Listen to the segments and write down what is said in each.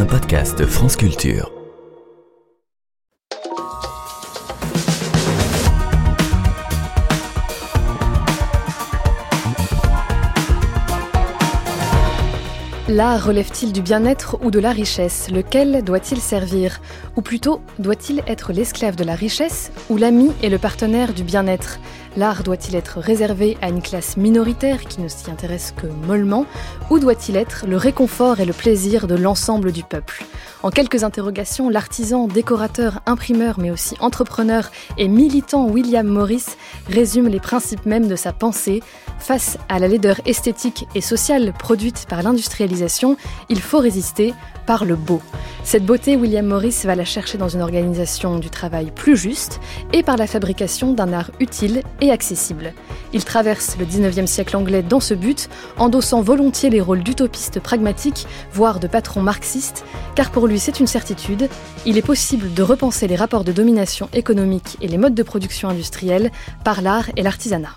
un podcast France Culture. L'art relève-t-il du bien-être ou de la richesse ? Lequel doit-il servir ? Ou plutôt, doit-il être l'esclave de la richesse ou l'ami et le partenaire du bien-être ? L'art doit-il être réservé à une classe minoritaire qui ne s'y intéresse que mollement ? Ou doit-il être le réconfort et le plaisir de l'ensemble du peuple ? En quelques interrogations, l'artisan, décorateur, imprimeur, mais aussi entrepreneur et militant William Morris résume les principes mêmes de sa pensée. Face à la laideur esthétique et sociale produite par l'industrialisation, il faut résister par le beau. Cette beauté, William Morris va la chercher dans une organisation du travail plus juste et par la fabrication d'un art utile et accessible. Il traverse le 19e siècle anglais dans ce but, endossant volontiers les rôles d'utopiste pragmatique, voire de patron marxiste, car pour lui c'est une certitude, il est possible de repenser les rapports de domination économique et les modes de production industrielle par l'art et l'artisanat.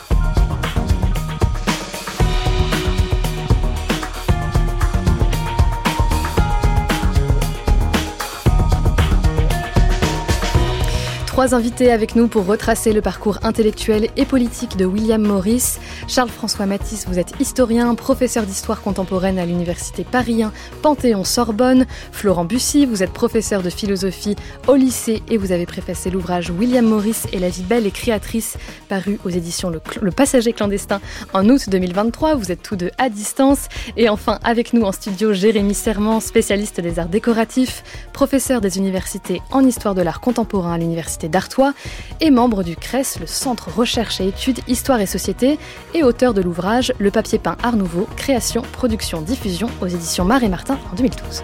Trois invités avec nous pour retracer le parcours intellectuel et politique de William Morris. Charles-François Mathis, vous êtes historien, professeur d'histoire contemporaine à l'université Paris 1, Panthéon-Sorbonne. Florent Bussy, vous êtes professeur de philosophie au lycée et vous avez préfacé l'ouvrage William Morris et la vie belle et créatrice, paru aux éditions Le Passager clandestin en août 2023. Vous êtes tous deux à distance. Et enfin, avec nous en studio, Jérémy Serment, spécialiste des arts décoratifs, professeur des universités en histoire de l'art contemporain à l'université d'Artois et membre du CRES, le Centre Recherche et Études Histoire et Société, et auteur de l'ouvrage Le papier peint Art Nouveau, création, production, diffusion aux éditions Mar & Martin en 2012.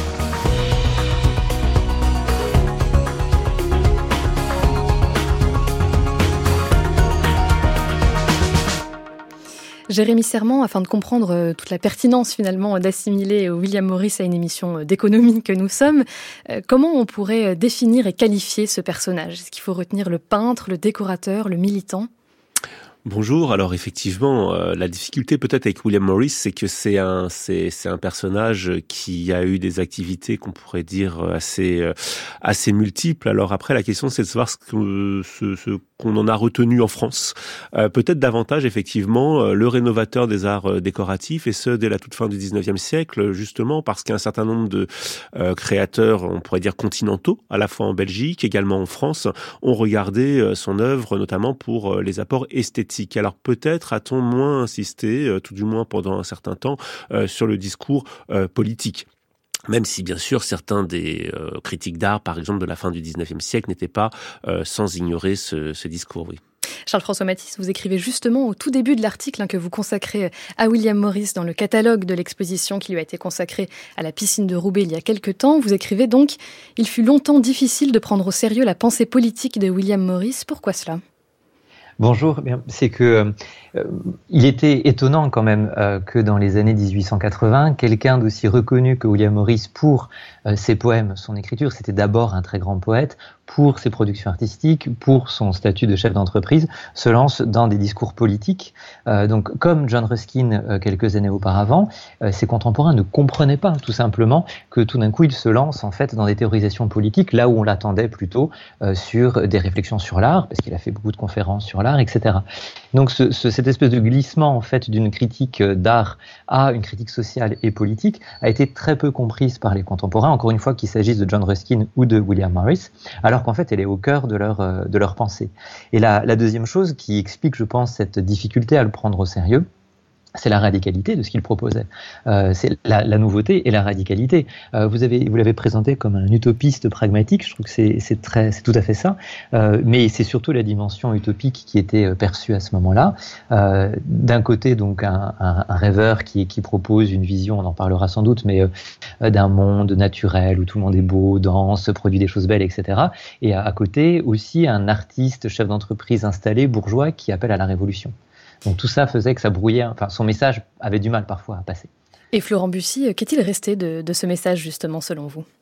Jérémy Serment, afin de comprendre toute la pertinence finalement d'assimiler William Morris à une émission d'économie que nous sommes, comment on pourrait définir et qualifier ce personnage ? Est-ce qu'il faut retenir le peintre, le décorateur, le militant ? Bonjour. Alors effectivement, la difficulté peut-être avec William Morris, c'est que c'est un personnage qui a eu des activités qu'on pourrait dire assez multiples. Alors après, la question c'est de savoir ce qu'on en a retenu en France. Peut-être davantage effectivement le rénovateur des arts décoratifs, et ce dès la toute fin du 19e siècle, justement parce qu'un certain nombre de créateurs, on pourrait dire continentaux, à la fois en Belgique, également en France, ont regardé son œuvre notamment pour les apports esthétiques. Alors peut-être a-t-on moins insisté, tout du moins pendant un certain temps, sur le discours politique. Même si, bien sûr, certains des critiques d'art, par exemple, de la fin du 19e siècle, n'étaient pas sans ignorer ce discours, oui. Charles-François Mathis, vous écrivez justement au tout début de l'article que vous consacrez à William Morris dans le catalogue de l'exposition qui lui a été consacrée à la piscine de Roubaix il y a quelque temps. Vous écrivez donc « Il fut longtemps difficile de prendre au sérieux la pensée politique de William Morris. Pourquoi cela ?» Bonjour, c'est que il était étonnant quand même que dans les années 1880, quelqu'un d'aussi reconnu que William Morris pour ses poèmes, son écriture, c'était d'abord un très grand poète, pour ses productions artistiques, pour son statut de chef d'entreprise, se lance dans des discours politiques. Donc, comme John Ruskin quelques années auparavant, ses contemporains ne comprenaient pas tout simplement que tout d'un coup il se lance en fait dans des théorisations politiques, là où on l'attendait plutôt sur des réflexions sur l'art, parce qu'il a fait beaucoup de conférences sur l'art, etc. Donc, cette espèce de glissement en fait d'une critique d'art à une critique sociale et politique a été très peu comprise par les contemporains, encore une fois qu'il s'agisse de John Ruskin ou de William Morris, alors qu'en fait elle est au cœur de leur pensée. Et la deuxième chose qui explique, je pense, cette difficulté à le prendre au sérieux, c'est la radicalité de ce qu'il proposait. C'est la nouveauté et la radicalité. Vous l'avez présenté comme un utopiste pragmatique. Je trouve que c'est tout à fait ça. Mais c'est surtout la dimension utopique qui était perçue à ce moment-là. D'un côté, donc un rêveur qui propose une vision, on en parlera sans doute, mais d'un monde naturel où tout le monde est beau, danse, produit des choses belles, etc. Et à côté aussi un artiste, chef d'entreprise installé, bourgeois, qui appelle à la révolution. Donc tout ça faisait que ça brouillait, enfin son message avait du mal parfois à passer. Et Florent Bussy, qu'est-il resté de ce message justement selon vous ?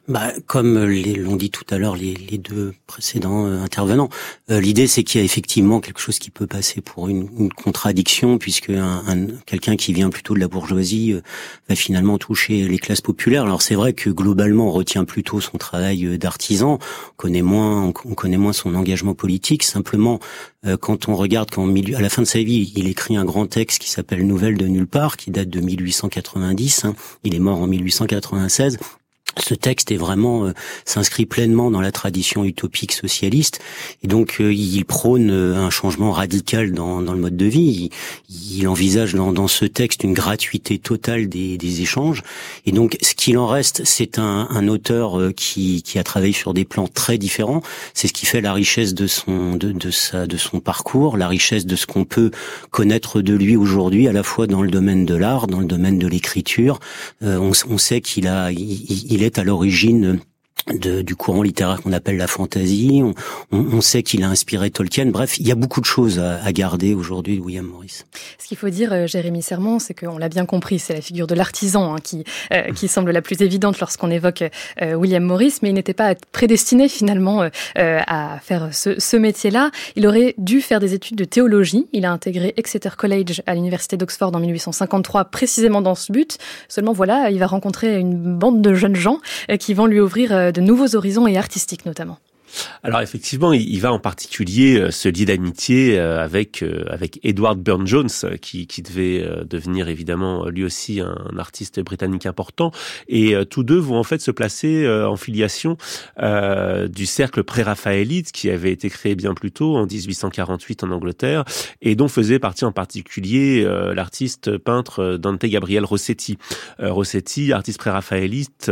Comme l'ont dit tout à l'heure les deux précédents intervenants, l'idée c'est qu'il y a effectivement quelque chose qui peut passer pour une contradiction, puisque quelqu'un qui vient plutôt de la bourgeoisie va finalement toucher les classes populaires. Alors c'est vrai que globalement on retient plutôt son travail d'artisan, on connaît moins son engagement politique. Simplement, quand on regarde à la fin de sa vie, il écrit un grand texte qui s'appelle Nouvelles de nulle part, qui date de 1890. Il est mort en 1896. Ce texte est vraiment s'inscrit pleinement dans la tradition utopique socialiste, et donc il prône un changement radical dans le mode de vie. Il envisage dans ce texte une gratuité totale des échanges, et donc ce qu'il en reste, c'est un auteur qui a travaillé sur des plans très différents. C'est ce qui fait la richesse de son parcours, la richesse de ce qu'on peut connaître de lui aujourd'hui, à la fois dans le domaine de l'art, dans le domaine de l'écriture. On sait qu'il est à l'origine du courant littéraire qu'on appelle la fantasy. On sait qu'il a inspiré Tolkien. Bref, il y a beaucoup de choses à garder aujourd'hui de William Morris. Ce qu'il faut dire, Jérémy Serment, c'est qu'on l'a bien compris, c'est la figure de l'artisan qui semble la plus évidente lorsqu'on évoque William Morris, mais il n'était pas prédestiné finalement à faire ce métier-là. Il aurait dû faire des études de théologie. Il a intégré Exeter College à l'université d'Oxford en 1853, précisément dans ce but. Seulement voilà, il va rencontrer une bande de jeunes gens qui vont lui ouvrir de nouveaux horizons et artistiques notamment. Alors effectivement, il va en particulier se lier d'amitié avec Edward Burne-Jones, qui devait devenir évidemment lui aussi un artiste britannique important, et tous deux vont en fait se placer en filiation du cercle pré-raphaélite qui avait été créé bien plus tôt en 1848 en Angleterre, et dont faisait partie en particulier l'artiste peintre Dante Gabriel Rossetti. Rossetti, artiste pré-raphaélite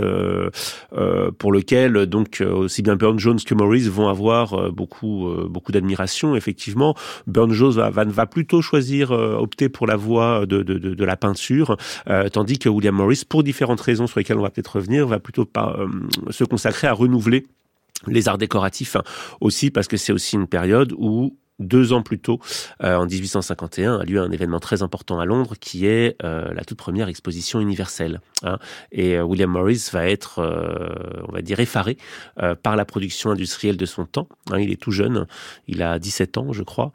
pour lequel donc aussi bien Burne-Jones que Morris vont avoir beaucoup d'admiration. Effectivement, Burne-Jones va plutôt opter pour la voie de la peinture, tandis que William Morris, pour différentes raisons sur lesquelles on va peut-être revenir, va plutôt se consacrer à renouveler les arts décoratifs, aussi parce que c'est aussi une période où 2 ans plus tôt, en 1851, a lieu un événement très important à Londres qui est la toute première exposition universelle. Et William Morris va être, on va dire, effaré par la production industrielle de son temps. Il est tout jeune, il a 17 ans, je crois.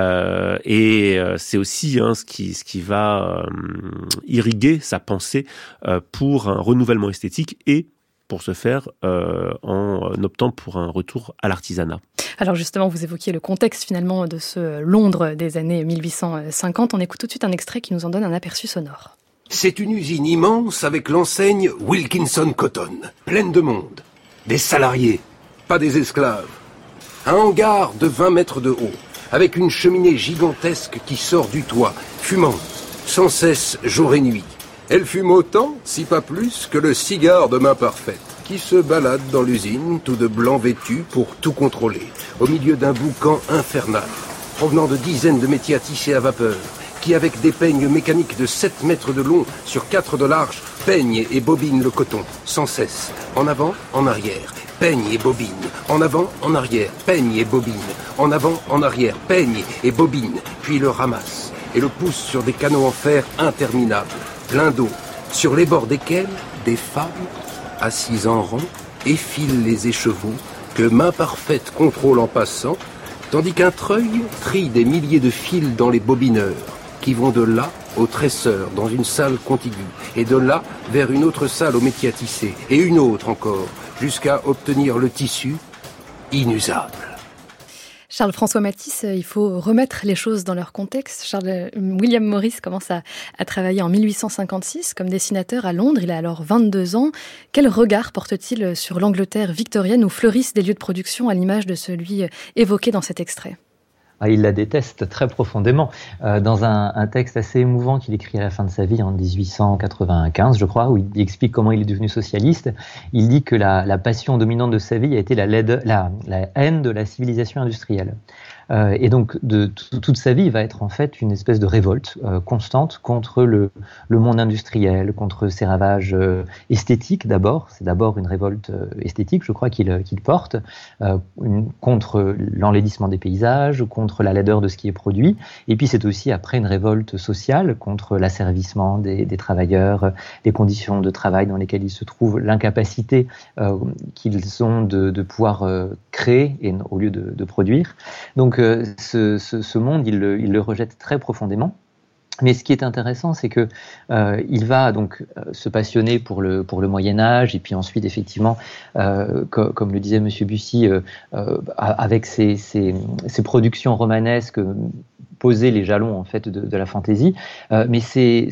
Et c'est aussi ce qui va irriguer sa pensée pour un renouvellement esthétique et pour ce faire en optant pour un retour à l'artisanat. Alors justement, vous évoquiez le contexte finalement de ce Londres des années 1850. On écoute tout de suite un extrait qui nous en donne un aperçu sonore. C'est une usine immense avec l'enseigne Wilkinson Cotton, pleine de monde. Des salariés, pas des esclaves. Un hangar de 20 mètres de haut, avec une cheminée gigantesque qui sort du toit, fumante, sans cesse jour et nuit. Elle fume autant, si pas plus, que le cigare de main parfaite, qui se balade dans l'usine, tout de blanc vêtu pour tout contrôler, au milieu d'un boucan infernal, provenant de dizaines de métiers à tisser à vapeur, qui, avec des peignes mécaniques de 7 mètres de long sur 4 de large, peignent et bobinent le coton, sans cesse, en avant, en arrière, peignent et bobinent, en avant, en arrière, peignent et bobinent, en avant, en arrière, peignent et bobinent, puis le ramassent et le poussent sur des canaux en fer interminables, pleins d'eau, sur les bords desquels des femmes, assises en rang, effilent les écheveaux que main parfaite contrôle en passant, tandis qu'un treuil trie des milliers de fils dans les bobineurs, qui vont de là au tresseur dans une salle contiguë, et de là vers une autre salle au métier à tisser, et une autre encore, jusqu'à obtenir le tissu inusable. Charles-François Mathis, il faut remettre les choses dans leur contexte. William Morris commence à travailler en 1856 comme dessinateur à Londres. Il a alors 22 ans. Quel regard porte-t-il sur l'Angleterre victorienne où fleurissent des lieux de production à l'image de celui évoqué dans cet extrait ? Il la déteste très profondément. Dans un texte assez émouvant qu'il écrit à la fin de sa vie, en 1895, je crois, où il explique comment il est devenu socialiste, il dit que la passion dominante de sa vie a été la haine de la civilisation industrielle. Et donc, toute sa vie va être en fait une espèce de révolte constante contre le monde industriel, contre ses ravages esthétiques d'abord. C'est d'abord une révolte esthétique, je crois, qu'il porte, contre l'enlaidissement des paysages, contre la laideur de ce qui est produit. Et puis, c'est aussi après une révolte sociale contre l'asservissement des travailleurs, les conditions de travail dans lesquelles ils se trouvent, l'incapacité qu'ils ont de pouvoir créer au lieu de produire. Donc, ce monde, il le rejette très profondément. Mais ce qui est intéressant, c'est que il va donc se passionner pour le Moyen Âge, et puis ensuite, effectivement, comme le disait Monsieur Bussy, avec ses productions romanesques, poser les jalons en fait de la fantaisie. Mais c'est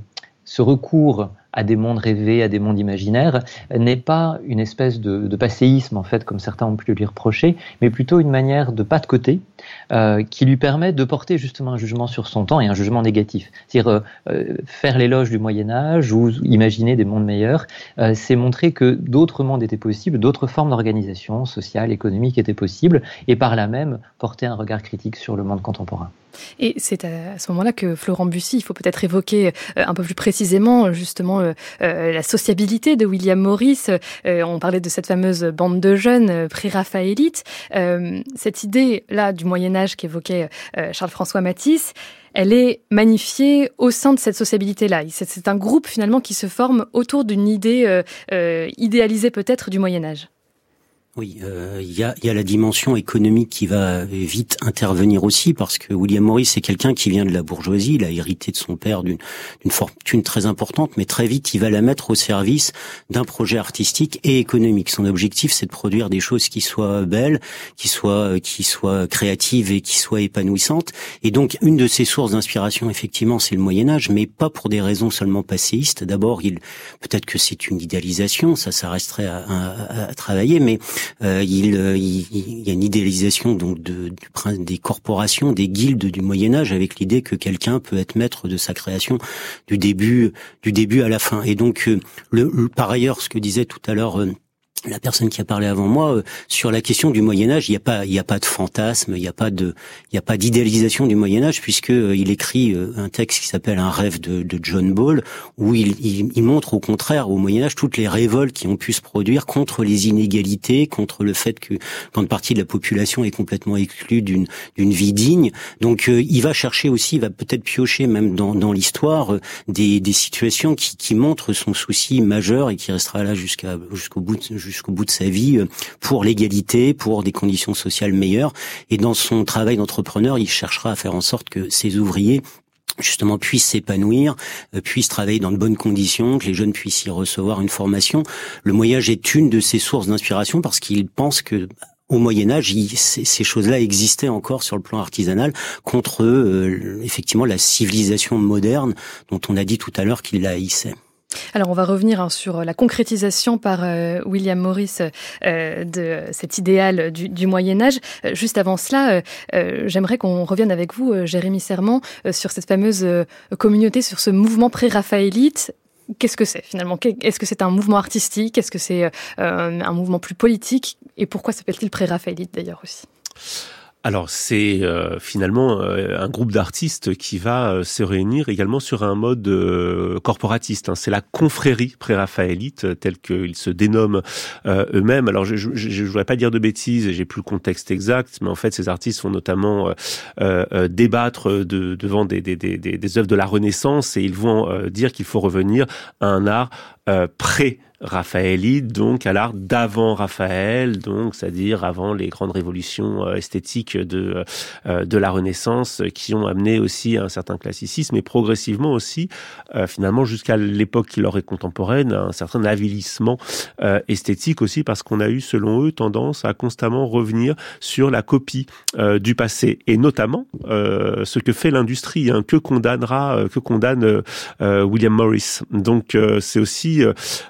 ce recours à des mondes rêvés, à des mondes imaginaires, n'est pas une espèce de passéisme, en fait, comme certains ont pu lui reprocher, mais plutôt une manière de pas de côté, qui lui permet de porter justement un jugement sur son temps et un jugement négatif. C'est-à-dire faire l'éloge du Moyen-Âge ou imaginer des mondes meilleurs, c'est montrer que d'autres mondes étaient possibles, d'autres formes d'organisation sociale, économique étaient possibles, et par là même porter un regard critique sur le monde contemporain. Et c'est à ce moment-là que Florent Bussy, il faut peut-être évoquer un peu plus précisément justement la sociabilité de William Morris. On parlait de cette fameuse bande de jeunes pré-raphaélites. Cette idée-là du Moyen-Âge qu'évoquait Charles-François Mathis, elle est magnifiée au sein de cette sociabilité-là. C'est un groupe finalement qui se forme autour d'une idée idéalisée peut-être du Moyen-Âge. Oui, il y a la dimension économique qui va vite intervenir aussi, parce que William Morris, c'est quelqu'un qui vient de la bourgeoisie, il a hérité de son père d'une fortune très importante, mais très vite il va la mettre au service d'un projet artistique et économique. Son objectif, c'est de produire des choses qui soient belles, qui soient créatives et qui soient épanouissantes. Et donc, une de ses sources d'inspiration, effectivement, c'est le Moyen-Âge, mais pas pour des raisons seulement passéistes. D'abord, peut-être que c'est une idéalisation, ça resterait à travailler, mais il y a une idéalisation donc des corporations, des guildes du Moyen-Âge, avec l'idée que quelqu'un peut être maître de sa création du début à la fin. Et donc par ailleurs, ce que disait tout à l'heure la personne qui a parlé avant moi, sur la question du Moyen-Âge, il y a pas de fantasme, il y a pas d'idéalisation du Moyen-Âge, puisque il écrit un texte qui s'appelle Un rêve de John Ball, où il montre au contraire au Moyen-Âge toutes les révoltes qui ont pu se produire contre les inégalités, contre le fait que grande partie de la population est complètement exclue d'une vie digne. Donc il va chercher aussi, il va peut-être piocher même dans l'histoire des situations qui montrent son souci majeur et qui restera là jusqu'au bout de sa vie pour l'égalité, pour des conditions sociales meilleures. Et dans son travail d'entrepreneur, il cherchera à faire en sorte que ses ouvriers justement puissent s'épanouir, puissent travailler dans de bonnes conditions, que les jeunes puissent y recevoir une formation. Le Moyen-Âge est une de ses sources d'inspiration parce qu'il pense que au Moyen-Âge, ces choses-là existaient encore sur le plan artisanal contre effectivement la civilisation moderne dont on a dit tout à l'heure qu'il la haïssait. Alors on va revenir sur la concrétisation par William Morris de cet idéal du Moyen-Âge. Juste avant cela, j'aimerais qu'on revienne avec vous, Jérémy Serment, sur cette fameuse communauté, sur ce mouvement pré-raphaélite. Qu'est-ce que c'est finalement ? Est-ce que c'est un mouvement artistique ? Est-ce que c'est un mouvement plus politique ? Et pourquoi s'appelle-t-il pré-raphaélite d'ailleurs aussi ? Alors c'est finalement un groupe d'artistes qui va se réunir également sur un mode corporatiste. C'est la confrérie pré-raphaélite telle qu'ils se dénomment eux-mêmes. Alors je voudrais pas dire de bêtises, j'ai plus le contexte exact, mais en fait ces artistes vont notamment débattre devant des œuvres de la Renaissance et ils vont dire qu'il faut revenir à un art pré-raphaélite, donc à l'art d'avant Raphaël, donc c'est-à-dire avant les grandes révolutions esthétiques de la Renaissance qui ont amené aussi un certain classicisme et progressivement aussi finalement jusqu'à l'époque qui leur est contemporaine un certain avilissement esthétique aussi parce qu'on a eu selon eux tendance à constamment revenir sur la copie du passé et notamment ce que fait l'industrie, que condamne William Morris. Donc c'est aussi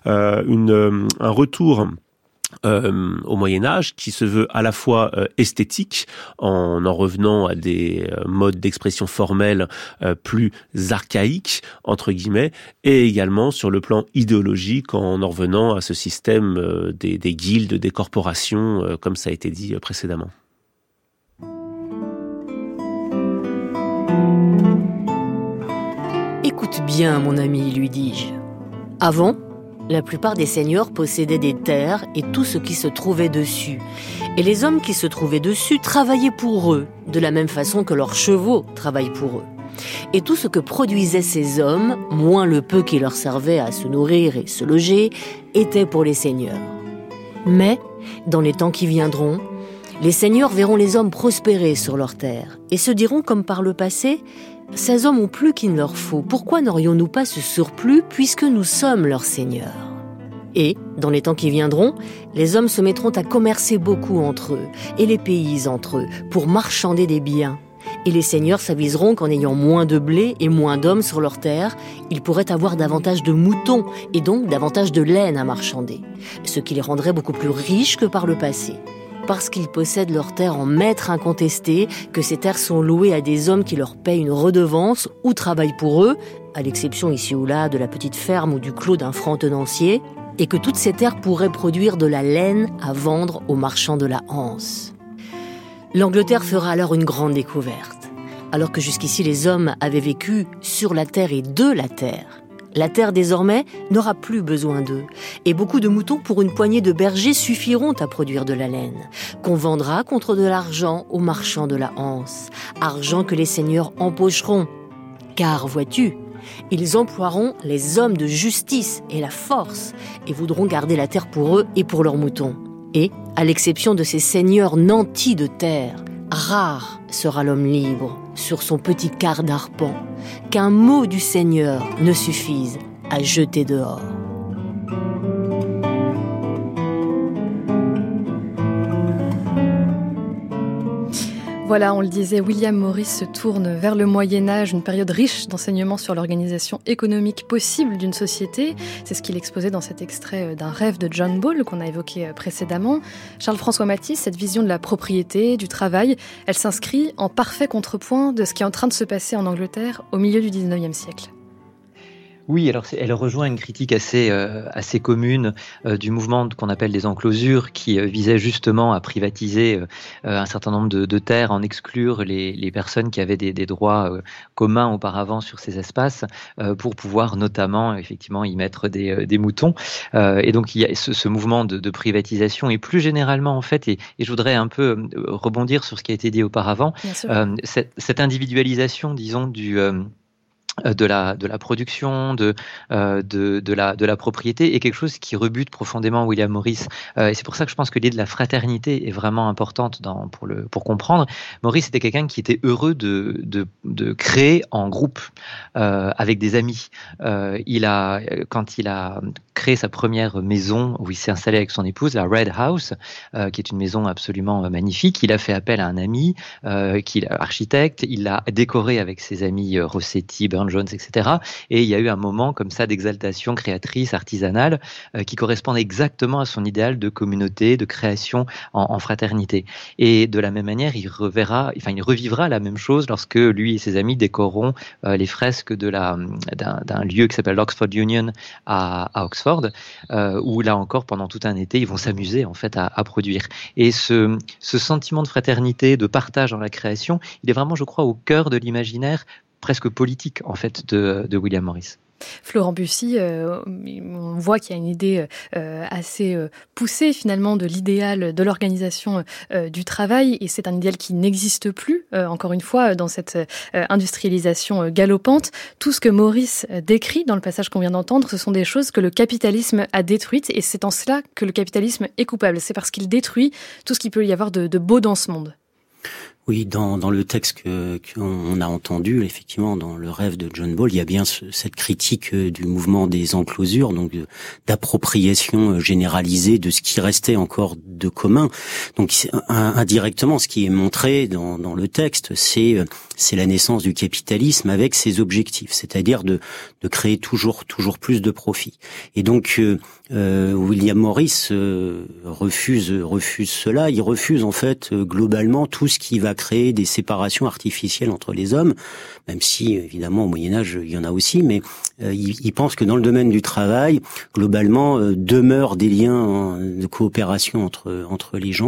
un retour au Moyen-Âge qui se veut à la fois esthétique en revenant à des modes d'expression formels plus archaïques entre guillemets et également sur le plan idéologique en revenant à ce système des guildes, des corporations comme ça a été dit précédemment. Écoute bien, mon ami, lui dis-je. Avant, la plupart des seigneurs possédaient des terres et tout ce qui se trouvait dessus. Et les hommes qui se trouvaient dessus travaillaient pour eux, de la même façon que leurs chevaux travaillent pour eux. Et tout ce que produisaient ces hommes, moins le peu qui leur servait à se nourrir et se loger, était pour les seigneurs. Mais, dans les temps qui viendront, les seigneurs verront les hommes prospérer sur leurs terres et se diront comme par le passé « Ces hommes ont plus qu'il ne leur faut, pourquoi n'aurions-nous pas ce surplus puisque nous sommes leurs seigneurs ?» Et, dans les temps qui viendront, les hommes se mettront à commercer beaucoup entre eux, et les pays entre eux, pour marchander des biens. Et les seigneurs s'aviseront qu'en ayant moins de blé et moins d'hommes sur leurs terres, ils pourraient avoir davantage de moutons, et donc davantage de laine à marchander, ce qui les rendrait beaucoup plus riches que par le passé. Parce qu'ils possèdent leurs terres en maître incontesté, que ces terres sont louées à des hommes qui leur payent une redevance ou travaillent pour eux, à l'exception ici ou là de la petite ferme ou du clos d'un franc tenancier, et que toutes ces terres pourraient produire de la laine à vendre aux marchands de la Hanse. L'Angleterre fera alors une grande découverte. Alors que jusqu'ici les hommes avaient vécu sur la terre et de la terre, la terre désormais n'aura plus besoin d'eux, et beaucoup de moutons pour une poignée de bergers suffiront à produire de la laine, qu'on vendra contre de l'argent aux marchands de la Hanse, argent que les seigneurs empocheront. Car, vois-tu, ils emploieront les hommes de justice et la force, et voudront garder la terre pour eux et pour leurs moutons. Et, à l'exception de ces seigneurs nantis de terre, rare sera l'homme libre sur son petit quart d'arpent, qu'un mot du Seigneur ne suffise à jeter dehors. Voilà, on le disait, William Morris se tourne vers le Moyen-Âge, une période riche d'enseignements sur l'organisation économique possible d'une société. C'est ce qu'il exposait dans cet extrait d'un rêve de John Ball qu'on a évoqué précédemment. Charles-François Mathis, cette vision de la propriété, du travail, elle s'inscrit en parfait contrepoint de ce qui est en train de se passer en Angleterre au milieu du 19e siècle. Oui, alors elle rejoint une critique assez commune du mouvement qu'on appelle des enclosures, qui visait justement à privatiser un certain nombre de terres, en exclure les personnes qui avaient des droits communs auparavant sur ces espaces, pour pouvoir notamment effectivement y mettre des moutons. Et donc il y a ce mouvement de privatisation, et plus généralement en fait, et je voudrais un peu rebondir sur ce qui a été dit auparavant, cette individualisation, disons, de la production, de la propriété, est quelque chose qui rebute profondément William Morris. Et c'est pour ça que je pense que l'idée de la fraternité est vraiment importante pour comprendre. Morris était quelqu'un qui était heureux de créer en groupe, avec des amis. Quand il a créé sa première maison où il s'est installé avec son épouse, la Red House, qui est une maison absolument magnifique, il a fait appel à un ami qui est architecte, il l'a décoré avec ses amis Rossetti, Burne-Jones, etc. Et il y a eu un moment comme ça d'exaltation créatrice, artisanale, qui correspond exactement à son idéal de communauté, de création en fraternité. Et de la même manière, il revivra la même chose lorsque lui et ses amis décoreront les fresques d'un lieu qui s'appelle l'Oxford Union à Oxford, où là encore, pendant tout un été, ils vont s'amuser en fait à produire. Et ce sentiment de fraternité, de partage dans la création, il est vraiment, je crois, au cœur de l'imaginaire presque politique en fait de William Morris. Florent Bussy, on voit qu'il y a une idée assez poussée finalement de l'idéal de l'organisation du travail, et c'est un idéal qui n'existe plus, encore une fois, dans cette industrialisation galopante. Tout ce que Morris décrit dans le passage qu'on vient d'entendre, ce sont des choses que le capitalisme a détruites, et c'est en cela que le capitalisme est coupable. C'est parce qu'il détruit tout ce qu'il peut y avoir de beau dans ce monde. Oui, dans le texte qu'on a entendu, effectivement, dans le rêve de John Ball, il y a bien cette critique du mouvement des enclosures, donc d'appropriation généralisée de ce qui restait encore de commun. Donc indirectement, ce qui est montré dans le texte, c'est la naissance du capitalisme avec ses objectifs, c'est-à-dire de créer toujours plus de profit. Et donc William Morris refuse cela. Il refuse en fait globalement tout ce qui va créer des séparations artificielles entre les hommes, même si évidemment au Moyen-Âge il y en a aussi, mais il pense que dans le domaine du travail, globalement, demeurent des liens de coopération entre les gens.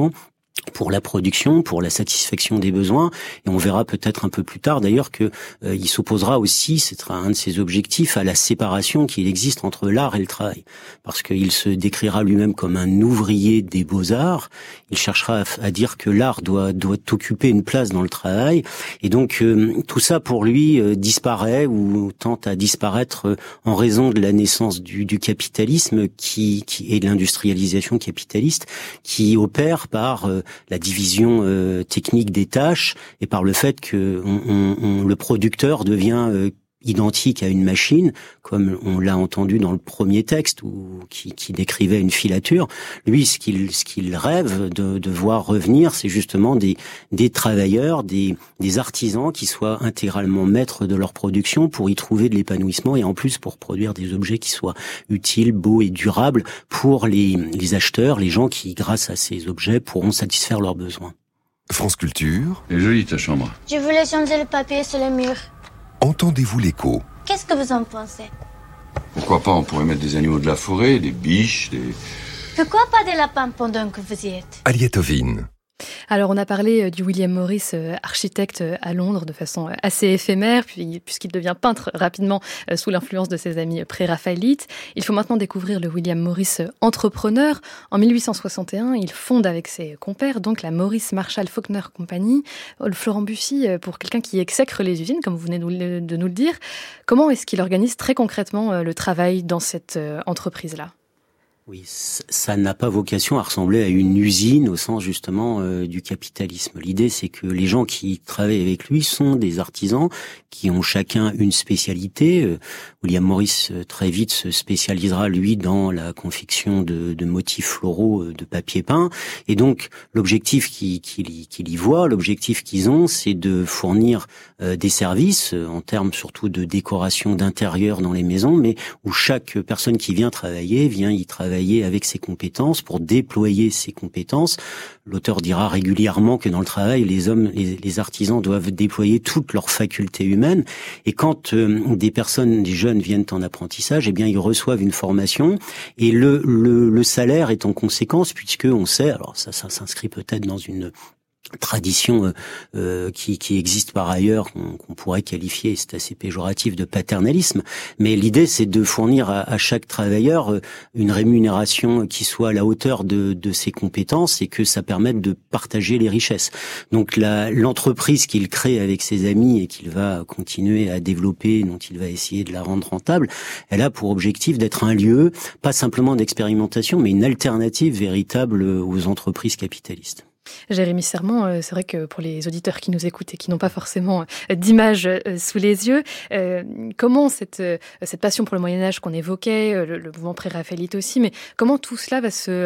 pour la production, pour la satisfaction des besoins, et on verra peut-être un peu plus tard d'ailleurs que il s'opposera aussi, c'est un de ses objectifs, à la séparation qu'il existe entre l'art et le travail, parce qu'il se décrira lui-même comme un ouvrier des beaux-arts. Il cherchera à dire que l'art doit occuper une place dans le travail, et donc tout ça pour lui disparaît ou tente à disparaître en raison de la naissance du capitalisme qui et de l'industrialisation capitaliste qui opère par la division technique des tâches et par le fait que le producteur devient identique à une machine, comme on l'a entendu dans le premier texte qui décrivait une filature. Lui, ce qu'il rêve de voir revenir, c'est justement des travailleurs, des artisans qui soient intégralement maîtres de leur production pour y trouver de l'épanouissement et en plus pour produire des objets qui soient utiles, beaux et durables pour les acheteurs, les gens qui, grâce à ces objets, pourront satisfaire leurs besoins. France Culture. Elle est jolie ta chambre. Je voulais changer le papier sur les murs. Entendez-vous l'écho? Qu'est-ce que vous en pensez? Pourquoi pas, on pourrait mettre des animaux de la forêt, des biches, des... Pourquoi pas des lapins pendant que vous y êtes? Aliette Ovine. Alors, on a parlé du William Morris, architecte à Londres, de façon assez éphémère, puisqu'il devient peintre rapidement sous l'influence de ses amis pré-raphaélites. Il faut maintenant découvrir le William Morris entrepreneur. En 1861, il fonde avec ses compères donc la Morris Marshall Faulkner Company. Florent Buffy, pour quelqu'un qui exècre les usines, comme vous venez de nous le dire, comment est-ce qu'il organise très concrètement le travail dans cette entreprise-là ? Oui, ça n'a pas vocation à ressembler à une usine au sens justement du capitalisme. L'idée, c'est que les gens qui travaillent avec lui sont des artisans qui ont chacun une spécialité. William Morris très vite se spécialisera lui dans la confection de motifs floraux de papier peint. Et donc l'objectif qu'il y voit, l'objectif qu'ils ont, c'est de fournir des services en termes surtout de décoration d'intérieur dans les maisons, mais où chaque personne qui vient y travailler avec ses compétences pour déployer ses compétences. L'auteur dira régulièrement que dans le travail, les artisans doivent déployer toutes leurs facultés humaines. Et quand des jeunes viennent en apprentissage, eh bien ils reçoivent une formation et le salaire est en conséquence, puisque on sait, alors ça s'inscrit peut-être dans une tradition qui existe par ailleurs, qu'on pourrait qualifier, c'est assez péjoratif, de paternalisme, mais l'idée c'est de fournir à chaque travailleur une rémunération qui soit à la hauteur de ses compétences et que ça permette de partager les richesses. Donc l'entreprise qu'il crée avec ses amis et qu'il va continuer à développer, dont il va essayer de la rendre rentable, elle a pour objectif d'être un lieu, pas simplement d'expérimentation, mais une alternative véritable aux entreprises capitalistes. Jérémy Serment, c'est vrai que pour les auditeurs qui nous écoutent et qui n'ont pas forcément d'image sous les yeux, comment cette passion pour le Moyen-Âge qu'on évoquait, le mouvement pré-raphaélite aussi, mais comment tout cela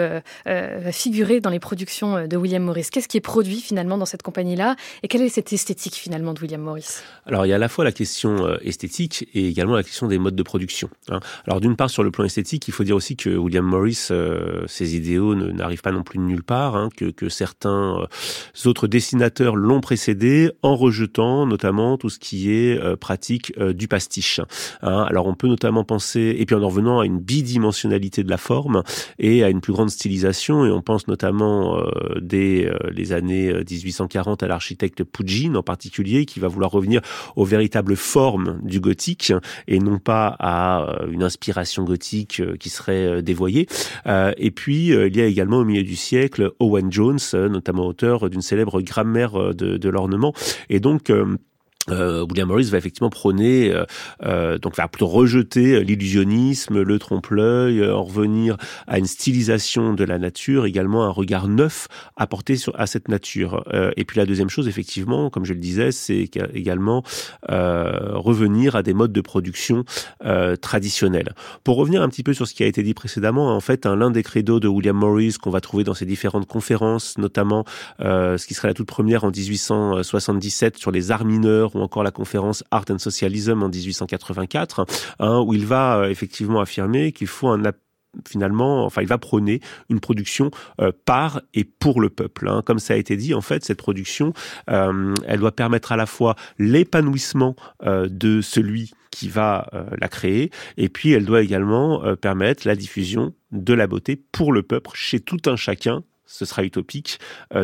va figurer dans les productions de William Morris? Qu'est-ce qui est produit finalement dans cette compagnie-là et quelle est cette esthétique finalement de William Morris? Alors il y a à la fois la question esthétique et également la question des modes de production. Alors d'une part sur le plan esthétique, il faut dire aussi que William Morris, ses idéaux n'arrivent pas non plus de nulle part, que certains autres dessinateurs l'ont précédé en rejetant notamment tout ce qui est pratique du pastiche. Alors on peut notamment penser, et puis en revenant à une bidimensionnalité de la forme et à une plus grande stylisation, et on pense notamment dès les années 1840 à l'architecte Pugin en particulier, qui va vouloir revenir aux véritables formes du gothique et non pas à une inspiration gothique qui serait dévoyée. Et puis il y a également au milieu du siècle Owen Jones, notamment auteur d'une célèbre grammaire de l'ornement. Et donc William Morris va effectivement prôner, donc va plutôt rejeter l'illusionnisme, le trompe-l'œil, en revenir à une stylisation de la nature, également un regard neuf apporté à cette nature. Et puis la deuxième chose, effectivement, comme je le disais, c'est également revenir à des modes de production traditionnels. Pour revenir un petit peu sur ce qui a été dit précédemment, en fait, l'un des credos de William Morris qu'on va trouver dans ses différentes conférences, notamment ce qui serait la toute première en 1877 sur les arts mineurs, ou encore la conférence Art and Socialism en 1884, où il va effectivement affirmer qu'il faut il va prôner une production par et pour le peuple. Comme ça a été dit, en fait, cette production, elle doit permettre à la fois l'épanouissement de celui qui va la créer, et puis elle doit également permettre la diffusion de la beauté pour le peuple chez tout un chacun, ce sera utopique,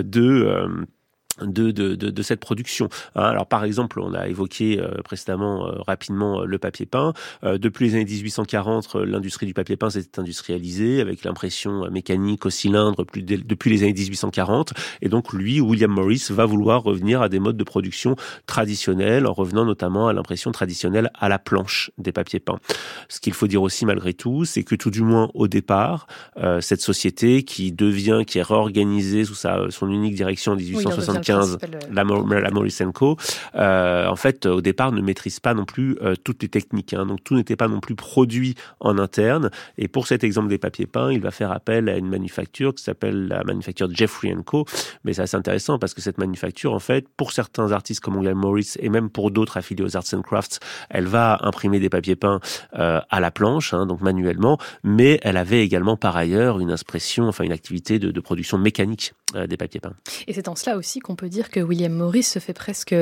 de cette production. Alors par exemple, on a évoqué précédemment rapidement le papier peint. Depuis les années 1840, l'industrie du papier peint s'est industrialisée avec l'impression mécanique au cylindre depuis les années 1840. Et donc lui, William Morris, va vouloir revenir à des modes de production traditionnels, en revenant notamment à l'impression traditionnelle à la planche des papiers peints. Ce qu'il faut dire aussi malgré tout, c'est que tout du moins au départ, cette société qui est réorganisée sous son unique direction en 1875, la Morris & Co, en fait, au départ, ne maîtrise pas non plus toutes les techniques. Donc, tout n'était pas non plus produit en interne. Et pour cet exemple des papiers peints, il va faire appel à une manufacture qui s'appelle la manufacture Jeffrey & Co. Mais c'est assez intéressant parce que cette manufacture, en fait, pour certains artistes comme William Morris et même pour d'autres affiliés aux Arts and Crafts, elle va imprimer des papiers peints à la planche, donc manuellement. Mais elle avait également par ailleurs une activité de production mécanique des papiers peints. Et c'est en cela aussi qu'on peut dire que William Morris se fait presque,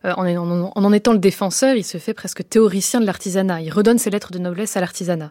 en étant le défenseur, il se fait presque théoricien de l'artisanat. Il redonne ses lettres de noblesse à l'artisanat.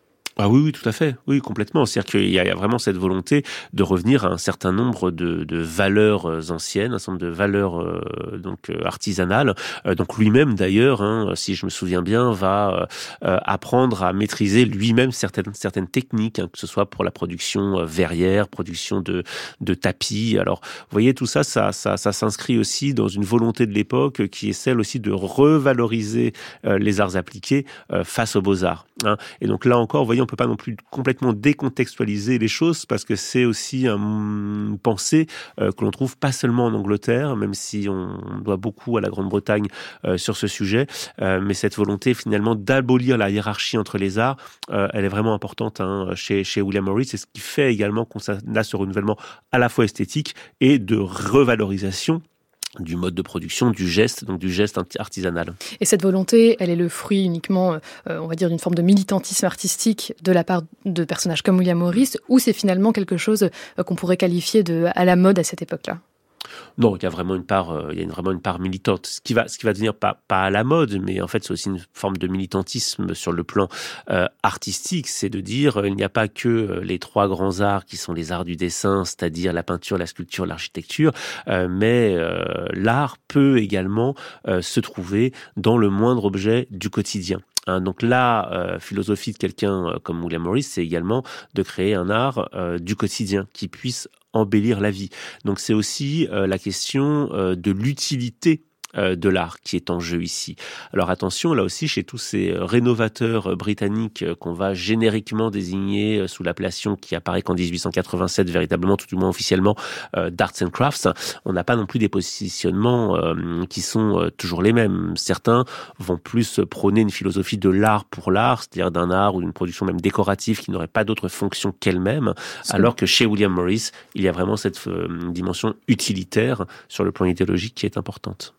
Ah oui, tout à fait. Oui, complètement. C'est-à-dire qu'il y a vraiment cette volonté de revenir à un certain nombre de valeurs anciennes, un certain nombre de valeurs artisanales. Donc lui-même, d'ailleurs, si je me souviens bien, va apprendre à maîtriser lui-même certaines techniques, que ce soit pour la production verrière, production de tapis. Alors, vous voyez, tout ça s'inscrit aussi dans une volonté de l'époque qui est celle aussi de revaloriser les arts appliqués face aux beaux-arts. Et donc là encore, vous voyez, on peut pas non plus complètement décontextualiser les choses parce que c'est aussi une pensée que l'on trouve pas seulement en Angleterre, même si on doit beaucoup à la Grande-Bretagne sur ce sujet, mais cette volonté finalement d'abolir la hiérarchie entre les arts, elle est vraiment importante chez William Morris. C'est ce qui fait également qu'on a ce renouvellement à la fois esthétique et de revalorisation du mode de production, du geste artisanal. Et cette volonté, elle est le fruit uniquement, on va dire, d'une forme de militantisme artistique de la part de personnages comme William Morris, ou c'est finalement quelque chose qu'on pourrait qualifier à la mode à cette époque-là ? Non, il y a vraiment une part militante. Ce qui va devenir pas à la mode, mais en fait c'est aussi une forme de militantisme sur le plan artistique, c'est de dire il n'y a pas que les trois grands arts qui sont les arts du dessin, c'est-à-dire la peinture, la sculpture, l'architecture, mais l'art peut également se trouver dans le moindre objet du quotidien. Donc la philosophie de quelqu'un comme William Morris, c'est également de créer un art du quotidien qui puisse embellir la vie. Donc c'est aussi la question de l'utilité de l'art qui est en jeu ici. Alors attention, là aussi, chez tous ces rénovateurs britanniques qu'on va génériquement désigner sous l'appellation qui apparaît qu'en 1887, véritablement, tout du moins officiellement, d'Arts and Crafts, on n'a pas non plus des positionnements qui sont toujours les mêmes. Certains vont plus prôner une philosophie de l'art pour l'art, c'est-à-dire d'un art ou d'une production même décorative qui n'aurait pas d'autre fonction qu'elle-même, alors que chez William Morris, il y a vraiment cette dimension utilitaire sur le plan idéologique qui est importante.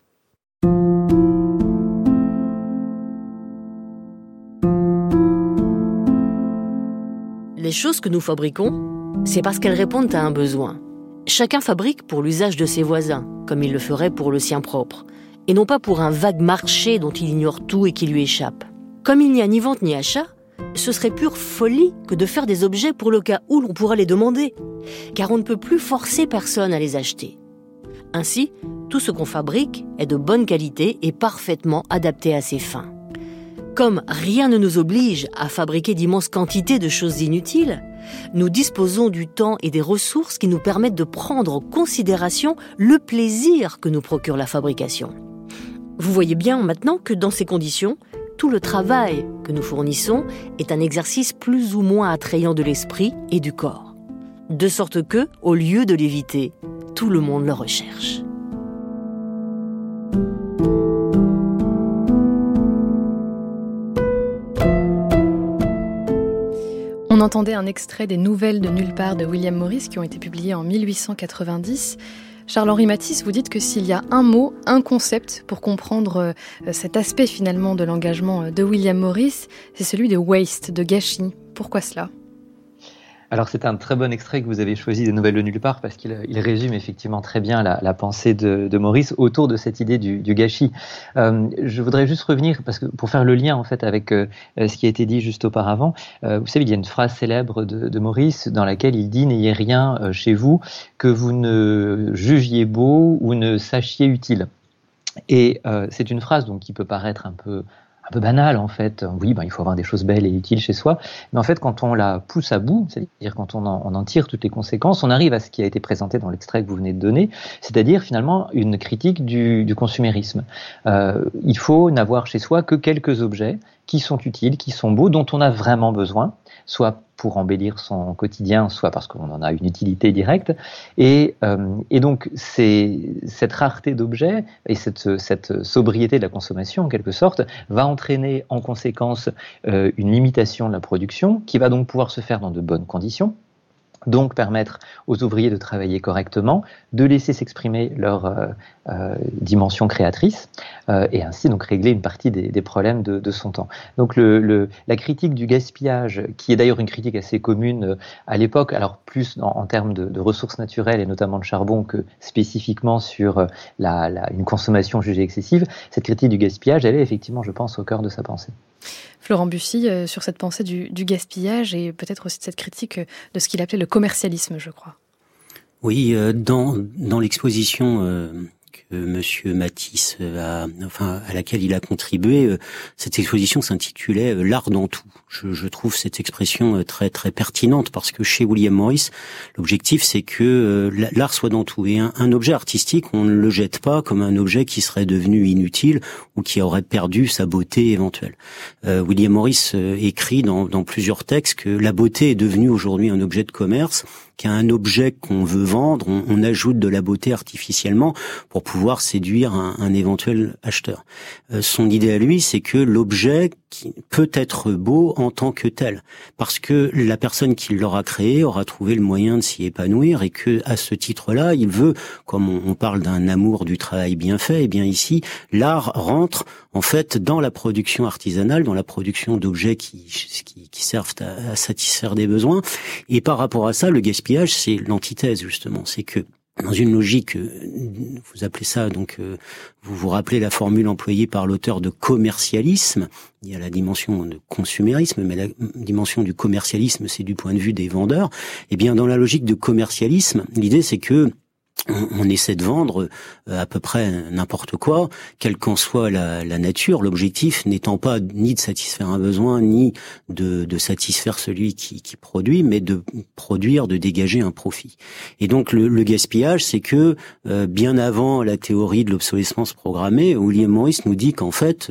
Les choses que nous fabriquons, c'est parce qu'elles répondent à un besoin. Chacun fabrique pour l'usage de ses voisins, comme il le ferait pour le sien propre, et non pas pour un vague marché dont il ignore tout et qui lui échappe. Comme il n'y a ni vente ni achat, ce serait pure folie que de faire des objets pour le cas où l'on pourra les demander, car on ne peut plus forcer personne à les acheter. Ainsi, tout ce qu'on fabrique est de bonne qualité et parfaitement adapté à ses fins. Comme rien ne nous oblige à fabriquer d'immenses quantités de choses inutiles, nous disposons du temps et des ressources qui nous permettent de prendre en considération le plaisir que nous procure la fabrication. Vous voyez bien maintenant que dans ces conditions, tout le travail que nous fournissons est un exercice plus ou moins attrayant de l'esprit et du corps. De sorte que, au lieu de l'éviter, tout le monde le recherche. On entendait un extrait des Nouvelles de nulle part de William Morris qui ont été publiées en 1890. Charles-Henri Matisse, vous dites que s'il y a un mot, un concept pour comprendre cet aspect finalement de l'engagement de William Morris, c'est celui de waste, de gâchis. Pourquoi cela ? Alors c'est un très bon extrait que vous avez choisi des Nouvelles de nulle part parce qu'il résume effectivement très bien la pensée de Maurice autour de cette idée du gâchis. Je voudrais juste revenir parce que pour faire le lien en fait avec ce qui a été dit juste auparavant. Vous savez, il y a une phrase célèbre de Maurice dans laquelle il dit « N'ayez rien chez vous que vous ne jugiez beau ou ne sachiez utile ». Et c'est une phrase donc qui peut paraître un peu banal en fait. Oui, il faut avoir des choses belles et utiles chez soi. Mais en fait, quand on la pousse à bout, c'est-à-dire quand on en tire toutes les conséquences, on arrive à ce qui a été présenté dans l'extrait que vous venez de donner, c'est-à-dire finalement une critique du consumérisme. Il faut n'avoir chez soi que quelques objets qui sont utiles, qui sont beaux, dont on a vraiment besoin, soit pour embellir son quotidien, soit parce qu'on en a une utilité directe. Et donc, cette rareté d'objets et cette sobriété de la consommation, en quelque sorte, va entraîner en conséquence une limitation de la production, qui va donc pouvoir se faire dans de bonnes conditions, donc permettre aux ouvriers de travailler correctement, de laisser s'exprimer leur dimension créatrice, et ainsi donc régler une partie des problèmes de son temps. Donc la critique du gaspillage, qui est d'ailleurs une critique assez commune à l'époque, alors plus en termes de ressources naturelles et notamment de charbon que spécifiquement sur une consommation jugée excessive, cette critique du gaspillage, elle est effectivement, je pense, au cœur de sa pensée. Florent Bussy, sur cette pensée du gaspillage et peut-être aussi de cette critique de ce qu'il appelait le commercialisme, je crois. Oui, dans l'exposition que Monsieur Matisse à laquelle il a contribué, cette exposition s'intitulait L'art dans tout. Je trouve cette expression très très pertinente parce que chez William Morris, l'objectif c'est que l'art soit dans tout et un objet artistique, on ne le jette pas comme un objet qui serait devenu inutile ou qui aurait perdu sa beauté éventuelle. William Morris écrit dans plusieurs textes que la beauté est devenue aujourd'hui un objet de commerce, qu'à un objet qu'on veut vendre, on ajoute de la beauté artificiellement pour pouvoir séduire un éventuel acheteur. Son idée à lui, c'est que l'objet qui peut être beau en tant que tel, parce que la personne qui l'aura créé aura trouvé le moyen de s'y épanouir et que à ce titre-là, il veut, comme on parle d'un amour du travail bien fait, et bien ici, l'art rentre en fait dans la production artisanale, dans la production d'objets qui servent à satisfaire des besoins. Et par rapport à ça, le gaspillage, c'est l'antithèse justement, c'est que dans une logique, vous appelez ça donc, vous vous rappelez la formule employée par l'auteur de commercialisme. Il y a la dimension de consumérisme, mais la dimension du commercialisme, c'est du point de vue des vendeurs. Eh bien, dans la logique de commercialisme, l'idée c'est que on essaie de vendre à peu près n'importe quoi, quelle qu'en soit la nature, l'objectif n'étant pas ni de satisfaire un besoin, ni de satisfaire celui qui produit, mais de produire, de dégager un profit. Et donc le gaspillage, c'est que bien avant la théorie de l'obsolescence programmée, William Morris nous dit qu'en fait,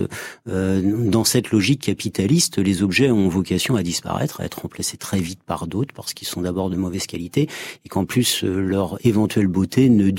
dans cette logique capitaliste, les objets ont vocation à disparaître, à être remplacés très vite par d'autres, parce qu'ils sont d'abord de mauvaise qualité, et qu'en plus leur éventuelle beauté ne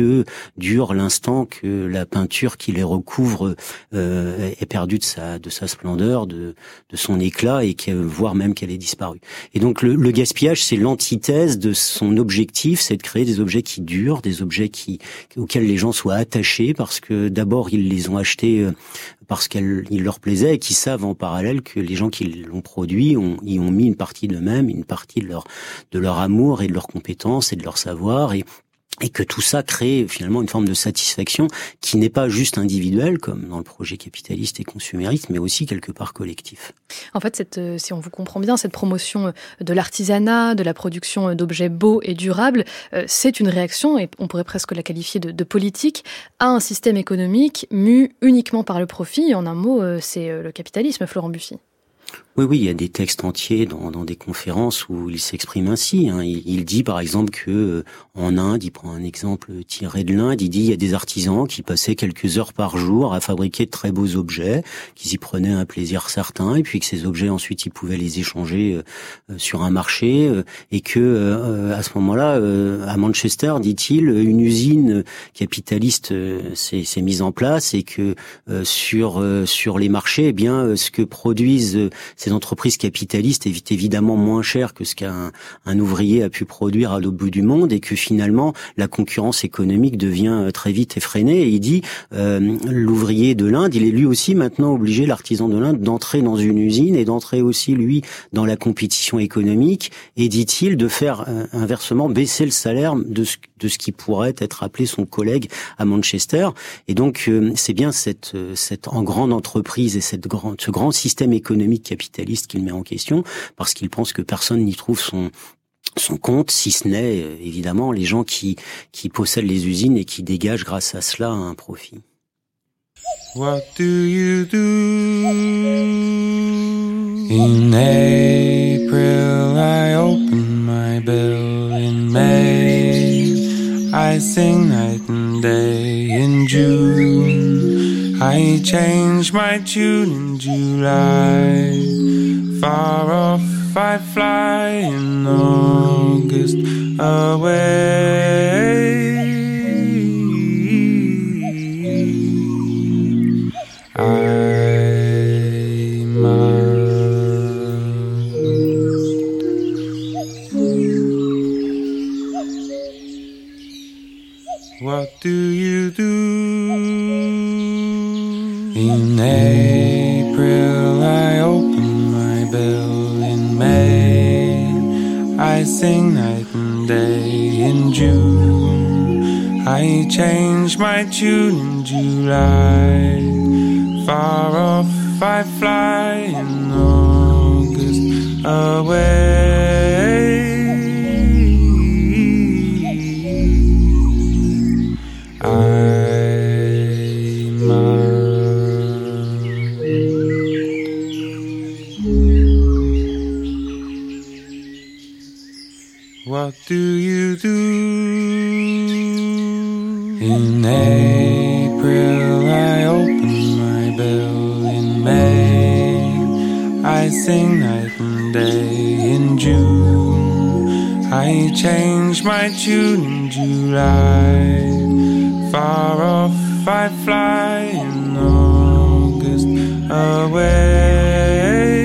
dure l'instant que la peinture qui les recouvre est perdue de sa splendeur, de son éclat, et voire même qu'elle ait disparu. Et donc le gaspillage, c'est l'antithèse de son objectif, c'est de créer des objets qui durent, des objets auxquels les gens soient attachés, parce que d'abord ils les ont achetés parce qu'il leur plaisait, et qui savent en parallèle que les gens qui l'ont produit y ont mis une partie d'eux-mêmes, une partie de leur amour et de leurs compétences et de leur savoir, et que tout ça crée finalement une forme de satisfaction qui n'est pas juste individuelle, comme dans le projet capitaliste et consumériste, mais aussi quelque part collectif. En fait, si on vous comprend bien, cette promotion de l'artisanat, de la production d'objets beaux et durables, c'est une réaction, et on pourrait presque la qualifier de politique, à un système économique mu uniquement par le profit. En un mot, c'est le capitalisme, Florent Bussy. Oui, il y a des textes entiers dans des conférences où il s'exprime ainsi. Il dit par exemple que en Inde, il prend un exemple tiré de l'Inde, il dit il y a des artisans qui passaient quelques heures par jour à fabriquer de très beaux objets, qu'ils y prenaient un plaisir certain, et puis que ces objets ensuite ils pouvaient les échanger sur un marché, et que à ce moment-là, à Manchester, dit-il, une usine capitaliste s'est mise en place, et que sur les marchés, eh bien ce que produisent ces ces entreprises capitalistes est évidemment moins cher que ce qu'un ouvrier a pu produire à l'autre bout du monde, et que finalement la concurrence économique devient très vite effrénée. Et il dit l'ouvrier de l'Inde, il est lui aussi maintenant obligé, l'artisan de l'Inde, d'entrer dans une usine et d'entrer aussi lui dans la compétition économique, et dit-il de faire inversement baisser le salaire de ce qui pourrait être appelé son collègue à Manchester. Et donc c'est bien cette en grande entreprise et ce grand système économique capitaliste qu'il met en question, parce qu'il pense que personne n'y trouve son compte, si ce n'est évidemment les gens qui possèdent les usines et qui dégagent grâce à cela un profit. What do you do? In April I open my bill, in May I sing night and day, in June I change my tune, in July far off I fly, in August away I must. What do you do? In April I open my bill, in May I sing night and day, in June I change my tune, in July far off I fly, in August away I must. What do you do? In April I open my bill, in May I sing night and day, in June I change my tune, in July far off I fly, in August away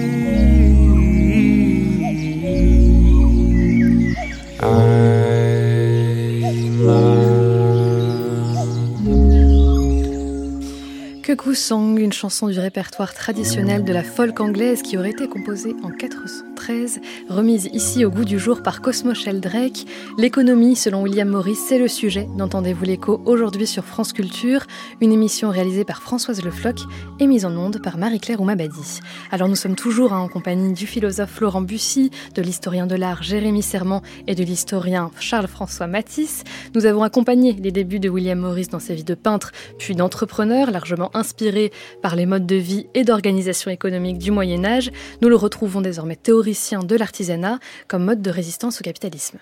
Cuckoo Song, une chanson du répertoire traditionnel de la folk anglaise qui aurait été composée en 413, remise ici au goût du jour par Cosmo Sheldrake. L'économie, selon William Morris, c'est le sujet d'Entendez-vous l'écho aujourd'hui sur France Culture, une émission réalisée par Françoise Le Floch et mise en onde par Marie-Claire Oumabadi. Alors nous sommes toujours en compagnie du philosophe Laurent Bussy, de l'historien de l'art Jérémy Serment et de l'historien Charles-François Mathis. Nous avons accompagné les débuts de William Morris dans ses vies de peintre puis d'entrepreneur, largement inspiré par les modes de vie et d'organisation économique du Moyen-Âge. Nous le retrouvons désormais théoricien de l'artisanat comme mode de résistance au capitalisme.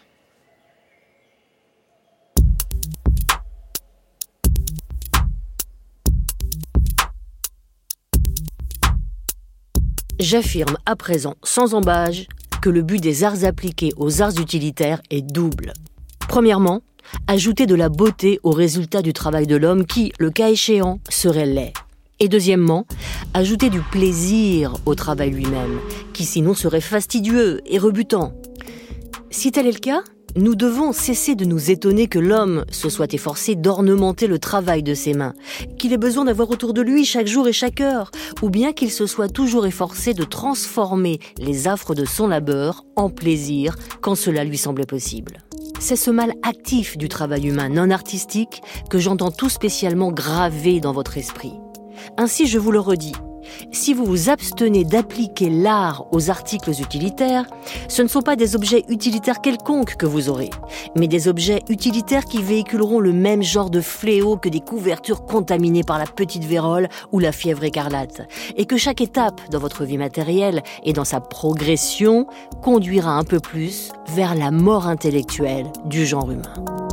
J'affirme à présent, sans embâge, que le but des arts appliqués aux arts utilitaires est double. Premièrement, ajouter de la beauté au résultat du travail de l'homme qui, le cas échéant, serait laid. Et deuxièmement, ajouter du plaisir au travail lui-même, qui sinon serait fastidieux et rebutant. Si tel est le cas, nous devons cesser de nous étonner que l'homme se soit efforcé d'ornementer le travail de ses mains, qu'il ait besoin d'avoir autour de lui chaque jour et chaque heure, ou bien qu'il se soit toujours efforcé de transformer les affres de son labeur en plaisir quand cela lui semblait possible. C'est ce mal actif du travail humain non artistique que j'entends tout spécialement gravé dans votre esprit. Ainsi, je vous le redis, si vous vous abstenez d'appliquer l'art aux articles utilitaires, ce ne sont pas des objets utilitaires quelconques que vous aurez, mais des objets utilitaires qui véhiculeront le même genre de fléau que des couvertures contaminées par la petite vérole ou la fièvre écarlate, et que chaque étape dans votre vie matérielle et dans sa progression conduira un peu plus vers la mort intellectuelle du genre humain.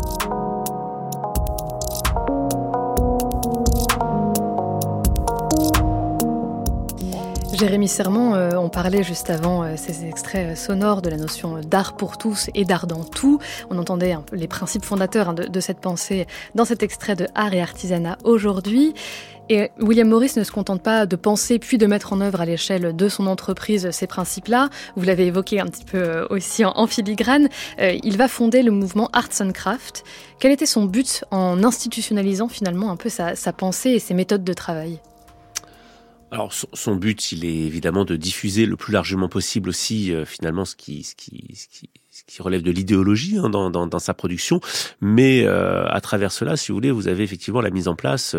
Jérémy Serment, on parlait juste avant ces extraits sonores de la notion d'art pour tous et d'art dans tout. On entendait un peu les principes fondateurs de cette pensée dans cet extrait de Art et artisanat aujourd'hui. Et William Morris ne se contente pas de penser puis de mettre en œuvre à l'échelle de son entreprise ces principes-là. Vous l'avez évoqué un petit peu aussi en filigrane. Il va fonder le mouvement Arts and Crafts. Quel était son but en institutionnalisant finalement un peu sa pensée et ses méthodes de travail ? Alors son but, il est évidemment de diffuser le plus largement possible aussi finalement ce qui relève de l'idéologie dans sa production, mais à travers cela, si vous voulez, vous avez effectivement la mise en place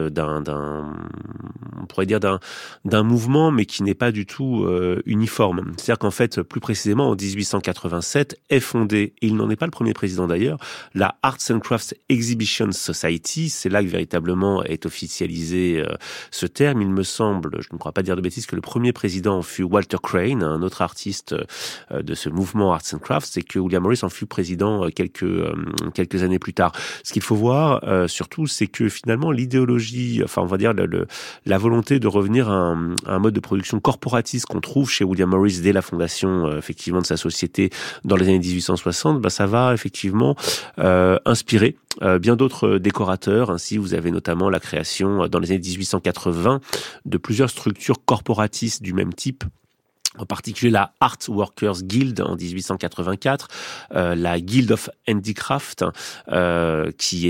on pourrait dire d'un mouvement, mais qui n'est pas du tout uniforme. C'est-à-dire qu'en fait, plus précisément en 1887, est fondée, et il n'en est pas le premier président d'ailleurs, la Arts and Crafts Exhibition Society. C'est là que véritablement est officialisé ce terme. Il me semble, je ne crois pas dire de bêtises, que le premier président fut Walter Crane, un autre artiste de ce mouvement Arts and Crafts, et que William Morris en fut président quelques années plus tard. Ce qu'il faut voir surtout, c'est que finalement l'idéologie, enfin on va dire la volonté de revenir à un mode de production corporatiste qu'on trouve chez William Morris dès la fondation effectivement de sa société dans les années 1860, ça va effectivement inspirer bien d'autres décorateurs. Ainsi, vous avez notamment la création dans les années 1880 de plusieurs structures corporatistes du même type. En particulier la Art Workers Guild en 1884, la Guild of Handicraft qui a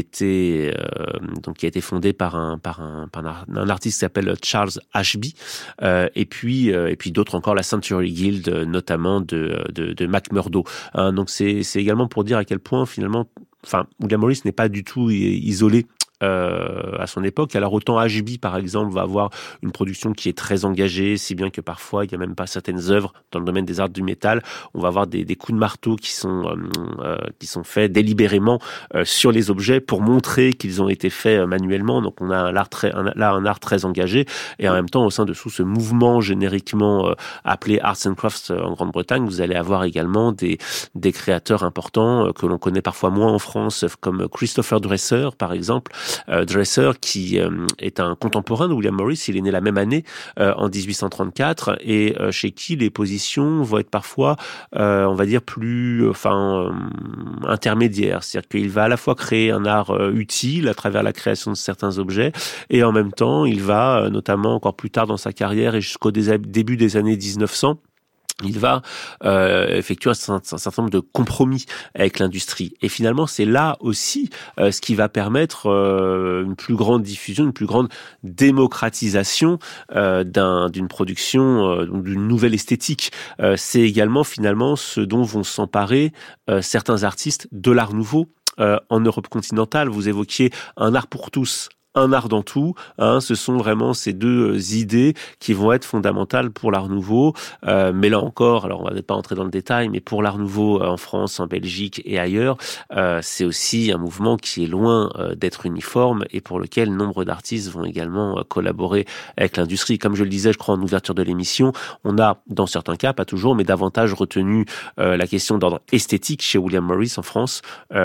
été fondée par un artiste qui s'appelle Charles Ashby, et puis d'autres encore, la Century Guild notamment de McMurdo. Donc c'est également pour dire à quel point finalement, William Morris n'est pas du tout isolé à son époque. Alors autant Ashby par exemple va avoir une production qui est très engagée, si bien que parfois il y a même pas certaines œuvres dans le domaine des arts du métal, on va avoir des coups de marteau qui sont faits délibérément sur les objets pour montrer qu'ils ont été faits manuellement. Donc on a un art très engagé, et en même temps au sein de ce mouvement génériquement appelé Arts and Crafts en Grande-Bretagne, vous allez avoir également des créateurs importants que l'on connaît parfois moins en France, comme Christopher Dresser par exemple. Dresser qui est un contemporain de William Morris, il est né la même année en 1834, et chez qui les positions vont être parfois on va dire plus intermédiaires, c'est-à-dire qu'il va à la fois créer un art utile à travers la création de certains objets, et en même temps il va notamment encore plus tard dans sa carrière et jusqu'au début des années 1900, il va effectuer un certain nombre de compromis avec l'industrie. Et finalement, c'est là aussi ce qui va permettre une plus grande diffusion, une plus grande démocratisation d'une production, d'une nouvelle esthétique. C'est également finalement ce dont vont s'emparer certains artistes de l'art nouveau en Europe continentale. Vous évoquiez un art pour tous, un art dans tout, ce sont vraiment ces deux idées qui vont être fondamentales pour l'art nouveau. Mais là encore, alors on va peut-être pas entrer dans le détail, mais pour l'art nouveau en France, en Belgique et ailleurs, c'est aussi un mouvement qui est loin d'être uniforme et pour lequel nombre d'artistes vont également collaborer avec l'industrie. Comme je le disais, je crois en ouverture de l'émission, on a dans certains cas, pas toujours, mais davantage retenu la question d'ordre esthétique chez William Morris en France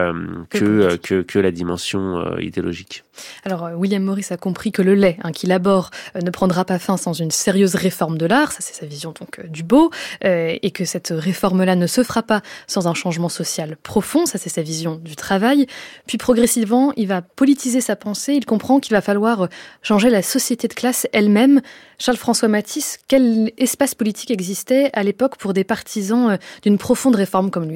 que la dimension idéologique. Alors, William Morris a compris que le lait qu'il aborde ne prendra pas fin sans une sérieuse réforme de l'art, ça c'est sa vision donc du beau, et que cette réforme-là ne se fera pas sans un changement social profond, ça c'est sa vision du travail. Puis progressivement, il va politiser sa pensée, il comprend qu'il va falloir changer la société de classe elle-même. Charles-François Mathis, quel espace politique existait à l'époque pour des partisans d'une profonde réforme comme lui ?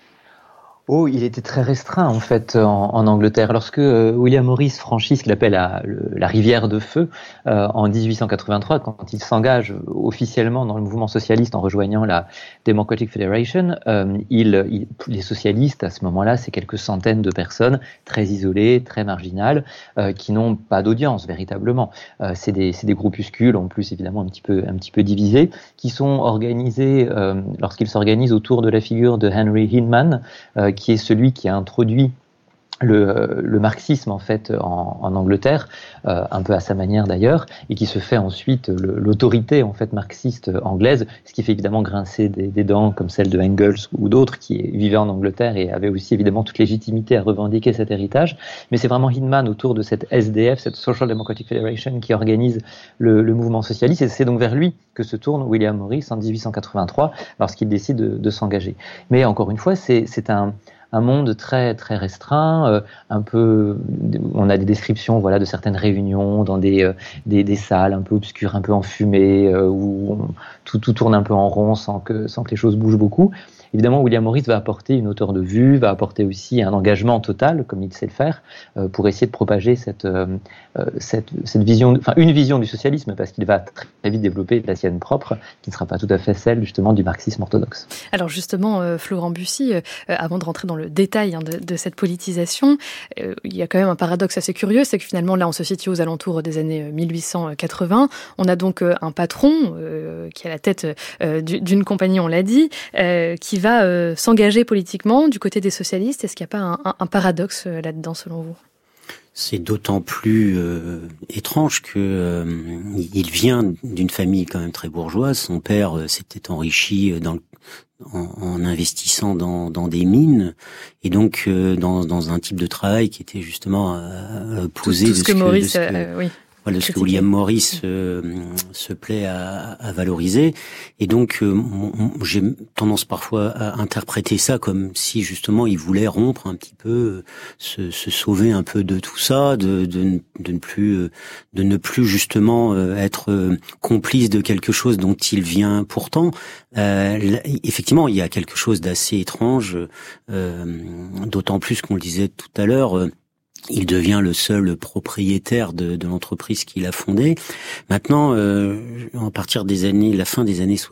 Il était très restreint en fait en Angleterre. Lorsque William Morris franchit ce qu'il appelle la rivière de feu en 1883, quand il s'engage officiellement dans le mouvement socialiste en rejoignant la Democratic Federation, les socialistes à ce moment-là, c'est quelques centaines de personnes très isolées, très marginales, qui n'ont pas d'audience véritablement. C'est des groupuscules, en plus évidemment un petit peu divisés, qui sont organisés lorsqu'ils s'organisent autour de la figure de Henry Hyndman, qui est celui qui a introduit le marxisme en fait en Angleterre, un peu à sa manière d'ailleurs, et qui se fait ensuite l'autorité en fait marxiste anglaise, ce qui fait évidemment grincer des dents comme celle de Engels ou d'autres qui vivaient en Angleterre et avaient aussi évidemment toute légitimité à revendiquer cet héritage. Mais c'est vraiment Hyndman autour de cette SDF, cette Social Democratic Federation, qui organise le mouvement socialiste, et c'est donc vers lui que se tourne William Morris en 1883 lorsqu'il décide de s'engager. Mais encore une fois, c'est un un monde très très restreint, un peu. On a des descriptions, voilà, de certaines réunions dans des salles un peu obscures, un peu enfumées, où tout tourne un peu en rond sans que les choses bougent beaucoup. Évidemment, William Morris va apporter une hauteur de vue, va apporter aussi un engagement total, comme il sait le faire, pour essayer de propager cette vision, enfin une vision du socialisme, parce qu'il va très vite développer la sienne propre, qui ne sera pas tout à fait celle justement du marxisme orthodoxe. Alors justement, Florent Bussy, avant de rentrer dans le détail de cette politisation, il y a quand même un paradoxe assez curieux, c'est que finalement là on se situe aux alentours des années 1880, on a donc un patron qui est à la tête d'une compagnie, on l'a dit, qui va s'engager politiquement du côté des socialistes. Est-ce qu'il n'y a pas un paradoxe là-dedans, selon vous ? C'est d'autant plus étrange que il vient d'une famille quand même très bourgeoise. Son père s'était enrichi en investissant dans des mines, et donc dans un type de travail qui était justement posé tout ce que Morris, oui. Voilà, ce que William Morris se plaît à valoriser. Et donc, j'ai tendance parfois à interpréter ça comme si justement il voulait rompre un petit peu, se sauver un peu de tout ça, de ne plus justement être complice de quelque chose dont il vient pourtant. Effectivement, il y a quelque chose d'assez étrange, d'autant plus qu'on le disait tout à l'heure. Il devient le seul propriétaire de l'entreprise qu'il a fondée. Maintenant, à partir la fin des années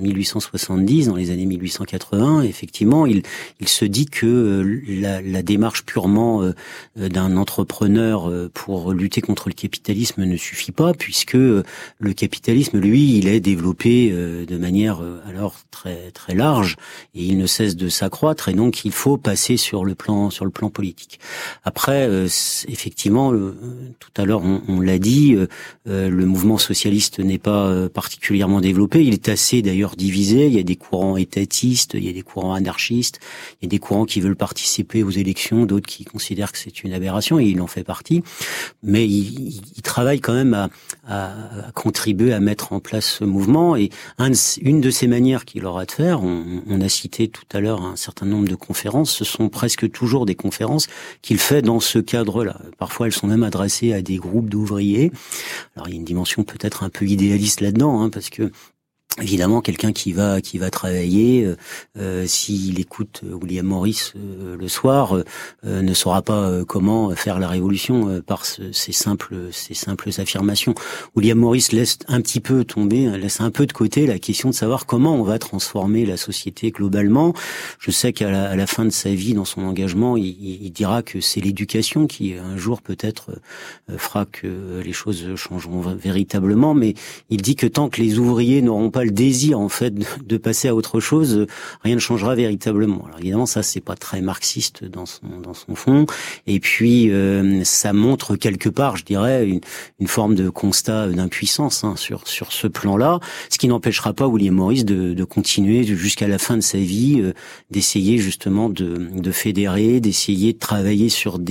1870, dans les années 1880, effectivement, il se dit que la démarche purement d'un entrepreneur pour lutter contre le capitalisme ne suffit pas, puisque le capitalisme, lui, il est développé de manière alors très très large, et il ne cesse de s'accroître, et donc il faut passer sur le plan politique. Après, effectivement, tout à l'heure on l'a dit, le mouvement socialiste n'est pas particulièrement développé. Il est assez d'ailleurs divisé. Il y a des courants étatistes, il y a des courants anarchistes, il y a des courants qui veulent participer aux élections, d'autres qui considèrent que c'est une aberration, et il en fait partie. Mais il travaille quand même à contribuer à mettre en place ce mouvement. Et une de ces manières qu'il aura de faire, on a cité tout à l'heure un certain nombre de conférences, ce sont presque toujours des conférences qu'il fait dans ce cadre-là. Parfois, elles sont même adressées à des groupes d'ouvriers. Alors, il y a une dimension peut-être un peu idéaliste là-dedans, parce que évidemment, quelqu'un qui va travailler, s'il écoute William Morris le soir, ne saura pas comment faire la révolution par ces simples affirmations. William Morris laisse un peu de côté la question de savoir comment on va transformer la société globalement. Je sais qu'à la fin de sa vie, dans son engagement, il dira que c'est l'éducation qui un jour peut-être fera que les choses changeront véritablement, mais il dit que tant que les ouvriers n'auront pas le désir en fait de passer à autre chose, rien ne changera véritablement. Alors évidemment, ça c'est pas très marxiste dans son fond, et puis ça montre quelque part, je dirais, une forme de constat d'impuissance sur ce plan-là, ce qui n'empêchera pas William Morris de continuer jusqu'à la fin de sa vie, d'essayer justement de fédérer, d'essayer de travailler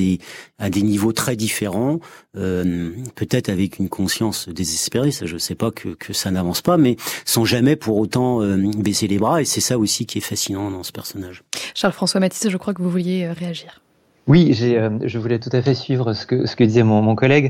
à des niveaux très différents, peut-être avec une conscience désespérée, ça je sais pas que ça n'avance pas, mais sans jamais pour autant baisser les bras, et c'est ça aussi qui est fascinant dans ce personnage. Charles-François Mathis, je crois que vous vouliez réagir. Oui, je voulais tout à fait suivre ce que disait mon collègue.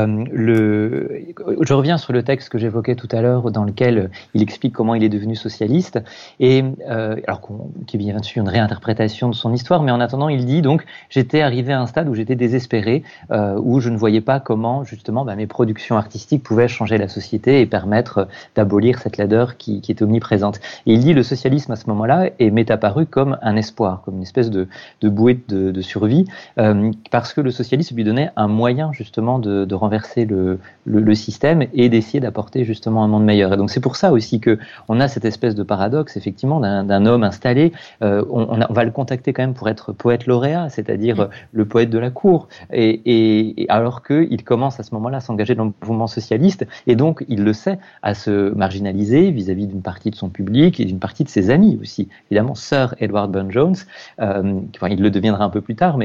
Je reviens sur le texte que j'évoquais tout à l'heure, dans lequel il explique comment il est devenu socialiste, et qui est bien sûr une réinterprétation de son histoire, mais en attendant, il dit donc j'étais arrivé à un stade où j'étais désespéré, où je ne voyais pas comment justement mes productions artistiques pouvaient changer la société et permettre d'abolir cette laideur qui est omniprésente. Et il dit le socialisme à ce moment-là m'est apparu comme un espoir, comme une espèce de bouée de survie. Parce que le socialisme lui donnait un moyen justement de renverser le système et d'essayer d'apporter justement un monde meilleur. Et donc c'est pour ça aussi que on a cette espèce de paradoxe effectivement d'un homme installé. On va le contacter quand même pour être poète lauréat, c'est-à-dire le poète de la cour. Et alors qu'il commence à ce moment-là à s'engager dans le mouvement socialiste, et donc il le sait, à se marginaliser vis-à-vis d'une partie de son public et d'une partie de ses amis aussi. Évidemment, Sir Edward Burne-Jones, il le deviendra un peu plus tard, mais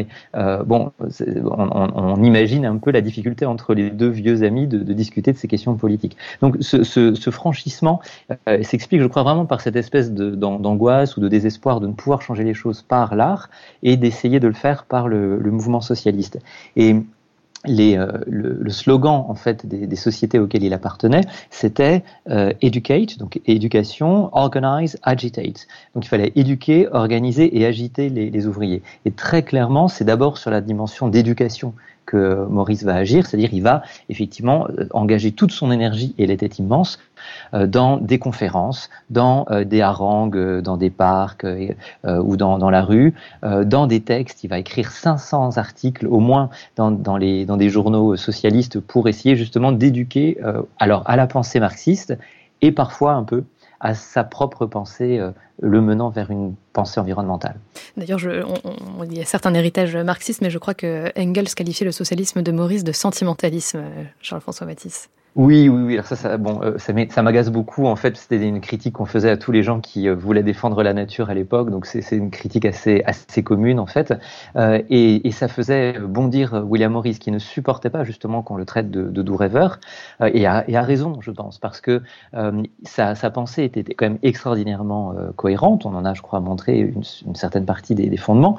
on imagine un peu la difficulté entre les deux vieux amis de discuter de ces questions politiques. Donc ce franchissement s'explique, je crois, vraiment par cette espèce d'angoisse ou de désespoir de ne pouvoir changer les choses par l'art et d'essayer de le faire par le mouvement socialiste. Et le slogan en fait des sociétés auxquelles il appartenait, c'était educate, donc éducation, organize, agitate. Donc il fallait éduquer, organiser et agiter les ouvriers. Et très clairement, c'est d'abord sur la dimension d'éducation que Maurice va agir, c'est-à-dire il va effectivement engager toute son énergie, et elle était immense, dans des conférences, dans des harangues, dans des parcs ou dans la rue, dans des textes. Il va écrire 500 articles au moins dans des journaux socialistes pour essayer justement d'éduquer alors à la pensée marxiste et parfois un peu à sa propre pensée, le menant vers une pensée environnementale. D'ailleurs, il y a certes un héritage marxiste, mais je crois que Engels qualifiait le socialisme de Maurice de sentimentalisme, Charles-François Mathis. Oui. Alors ça m'agace beaucoup. En fait, c'était une critique qu'on faisait à tous les gens qui voulaient défendre la nature à l'époque. Donc c'est une critique assez commune en fait. Et ça faisait bondir William Morris, qui ne supportait pas justement qu'on le traite de doux rêveur. Et a raison, je pense, parce que sa pensée était quand même extraordinairement cohérente. On en a, je crois, montré une certaine partie des fondements.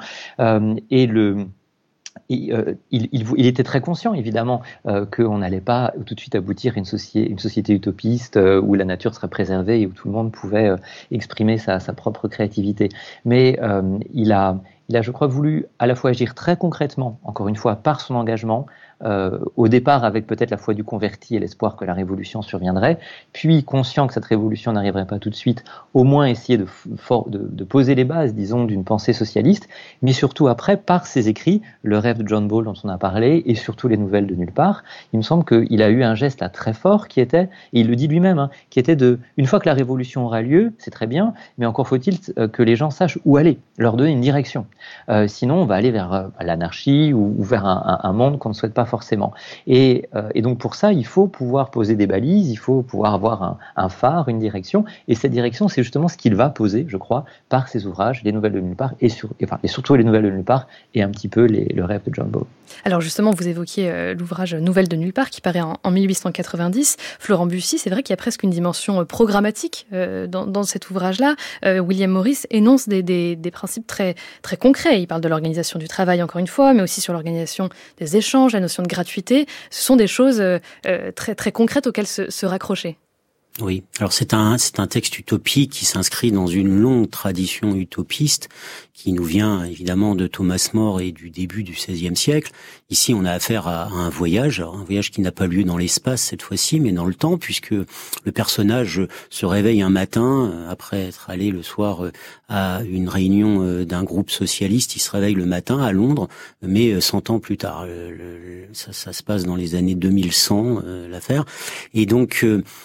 Il était très conscient, évidemment, qu'on n'allait pas tout de suite aboutir à une société utopiste où la nature serait préservée et où tout le monde pouvait exprimer sa propre créativité. Mais il a, je crois, voulu à la fois agir très concrètement, encore une fois, par son engagement, au départ avec peut-être la foi du converti et l'espoir que la révolution surviendrait, puis conscient que cette révolution n'arriverait pas tout de suite, au moins essayer de poser les bases, disons, d'une pensée socialiste, mais surtout après, par ses écrits, le rêve de John Ball dont on a parlé, et surtout les nouvelles de nulle part, il me semble qu'il a eu un geste là très fort qui était, et il le dit lui-même, qui était une fois que la révolution aura lieu, c'est très bien, mais encore faut-il que les gens sachent où aller, leur donner une direction. Sinon, on va aller vers l'anarchie ou vers un monde qu'on ne souhaite pas forcément. Et donc pour ça, il faut pouvoir poser des balises, il faut pouvoir avoir un phare, une direction. Et cette direction, c'est justement ce qu'il va poser, je crois, par ses ouvrages, Les Nouvelles de nulle part, et surtout Les Nouvelles de nulle part, et un petit peu le rêve de John Ball. Alors justement, vous évoquiez l'ouvrage Nouvelles de nulle part, qui paraît en 1890. Florent Bussy, c'est vrai qu'il y a presque une dimension programmatique dans cet ouvrage-là. William Morris énonce des principes très, très concrets. Il parle de l'organisation du travail, encore une fois, mais aussi sur l'organisation des échanges, la notion de gratuité. Ce sont des choses très, très concrètes auxquelles se raccrocher. Oui, alors c'est un texte utopique qui s'inscrit dans une longue tradition utopiste qui nous vient évidemment de Thomas More et du début du XVIe siècle. Ici, on a affaire à un voyage qui n'a pas lieu dans l'espace cette fois-ci, mais dans le temps, puisque le personnage se réveille un matin, après être allé le soir à une réunion d'un groupe socialiste, il se réveille le matin à Londres, mais 100 ans plus tard. Ça se passe dans les années 2100, l'affaire. Et donc,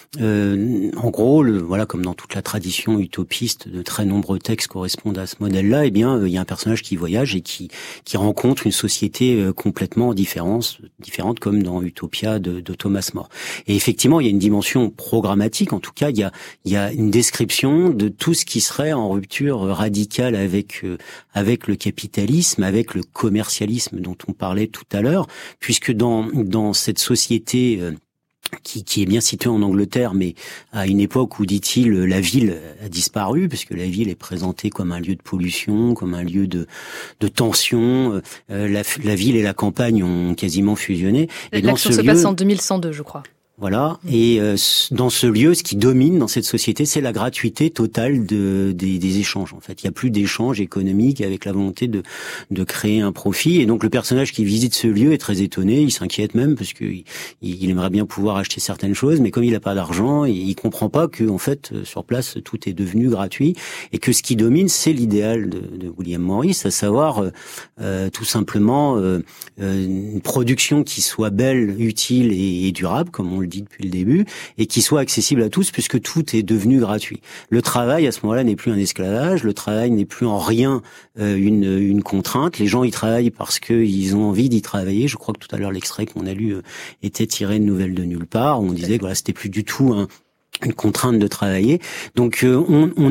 en gros, voilà, comme dans toute la tradition utopiste, de très nombreux textes correspondent à ce modèle-là, eh bien, il y a un personnage qui voyage et qui rencontre une société complètement différente comme dans Utopia de Thomas More. Et effectivement, il y a une dimension programmatique, en tout cas, il y a une description de tout ce qui serait en rupture radicale avec le capitalisme, avec le commercialisme dont on parlait tout à l'heure, puisque dans cette société qui est bien situé en Angleterre, mais à une époque où, dit-il, la ville a disparu, puisque la ville est présentée comme un lieu de pollution, comme un lieu de tension. La ville et la campagne ont quasiment fusionné. Et l'action se passe en 2102, je crois. Voilà. Et dans ce lieu, ce qui domine dans cette société, c'est la gratuité totale des échanges. En fait, il y a plus d'échanges économiques avec la volonté de créer un profit. Et donc, le personnage qui visite ce lieu est très étonné. Il s'inquiète même parce que il aimerait bien pouvoir acheter certaines choses, mais comme il n'a pas d'argent, il comprend pas que en fait, sur place, tout est devenu gratuit et que ce qui domine, c'est l'idéal de William Morris, à savoir tout simplement une production qui soit belle, utile et durable, comme on le dit depuis le début, et qui soit accessible à tous, puisque tout est devenu gratuit. Le travail, à ce moment-là, n'est plus un esclavage, le travail n'est plus en rien une contrainte. Les gens y travaillent parce qu'ils ont envie d'y travailler. Je crois que tout à l'heure, l'extrait qu'on a lu était tiré de Nouvelles de nulle part, où on disait que voilà, c'était plus du tout une contrainte de travailler. Donc on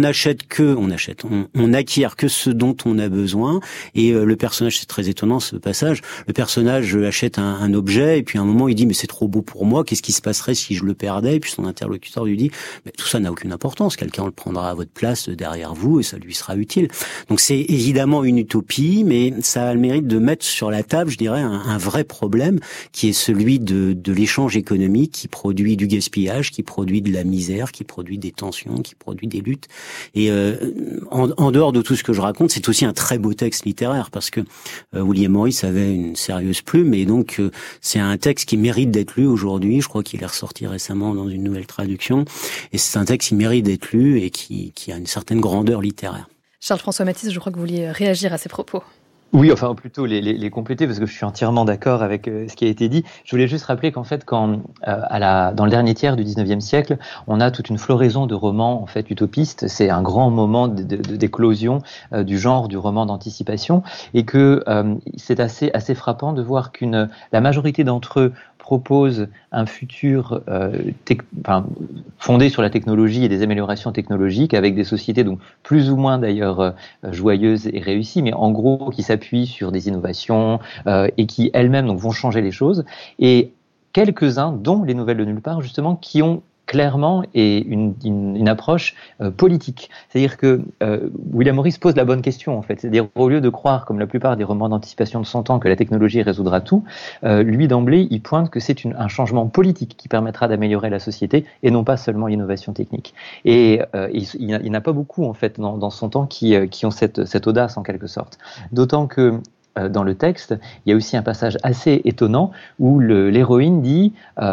acquiert que ce dont on a besoin. Et le personnage, c'est très étonnant ce passage. Le personnage achète un objet et puis à un moment il dit mais c'est trop beau pour moi. Qu'est-ce qui se passerait si je le perdais? Et puis son interlocuteur lui dit mais tout ça n'a aucune importance. Quelqu'un le prendra à votre place derrière vous et ça lui sera utile. Donc c'est évidemment une utopie, mais ça a le mérite de mettre sur la table, je dirais, un vrai problème qui est celui de l'échange économique qui produit du gaspillage, qui produit de la misère, qui produit des tensions, qui produit des luttes. Et en dehors de tout ce que je raconte, c'est aussi un très beau texte littéraire parce que William Morris avait une sérieuse plume et donc c'est un texte qui mérite d'être lu aujourd'hui. Je crois qu'il est ressorti récemment dans une nouvelle traduction et c'est un texte qui mérite d'être lu et qui a une certaine grandeur littéraire. Charles-François Mathis, je crois que vous vouliez réagir à ces propos. Oui, enfin plutôt les compléter parce que je suis entièrement d'accord avec ce qui a été dit. Je voulais juste rappeler qu'en fait, dans le dernier tiers du 19e siècle, on a toute une floraison de romans en fait utopistes. C'est un grand moment d'éclosion du genre du roman d'anticipation et que c'est assez frappant de voir la majorité d'entre eux propose un futur fondé sur la technologie et des améliorations technologiques avec des sociétés donc plus ou moins d'ailleurs joyeuses et réussies, mais en gros qui s'appuient sur des innovations et qui elles-mêmes donc vont changer les choses. Et quelques-uns, dont les Nouvelles de nulle part justement, qui ont clairement et une approche politique. C'est-à-dire que William Morris pose la bonne question en fait. C'est-à-dire au lieu de croire, comme la plupart des romans d'anticipation de son temps, que la technologie résoudra tout, lui d'emblée il pointe que c'est un changement politique qui permettra d'améliorer la société et non pas seulement l'innovation technique. Et il n'y en a pas beaucoup en fait dans son temps qui ont cette audace en quelque sorte. D'autant que dans le texte, il y a aussi un passage assez étonnant où l'héroïne dit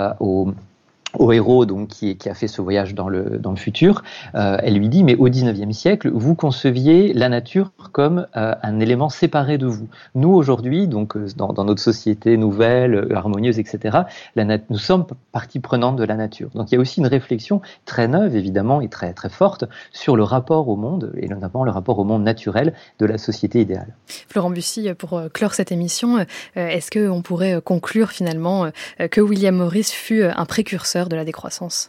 au héros donc qui a fait ce voyage dans le futur, elle lui dit mais au 19e siècle vous conceviez la nature comme un élément séparé de vous. Nous aujourd'hui donc dans notre société nouvelle, harmonieuse, etc. Nous sommes partie prenante de la nature. Donc il y a aussi une réflexion très neuve évidemment et très très forte sur le rapport au monde et notamment le rapport au monde naturel de la société idéale. Florent Bussy, pour clore cette émission, est-ce qu'on pourrait conclure finalement que William Morris fut un précurseur de la décroissance?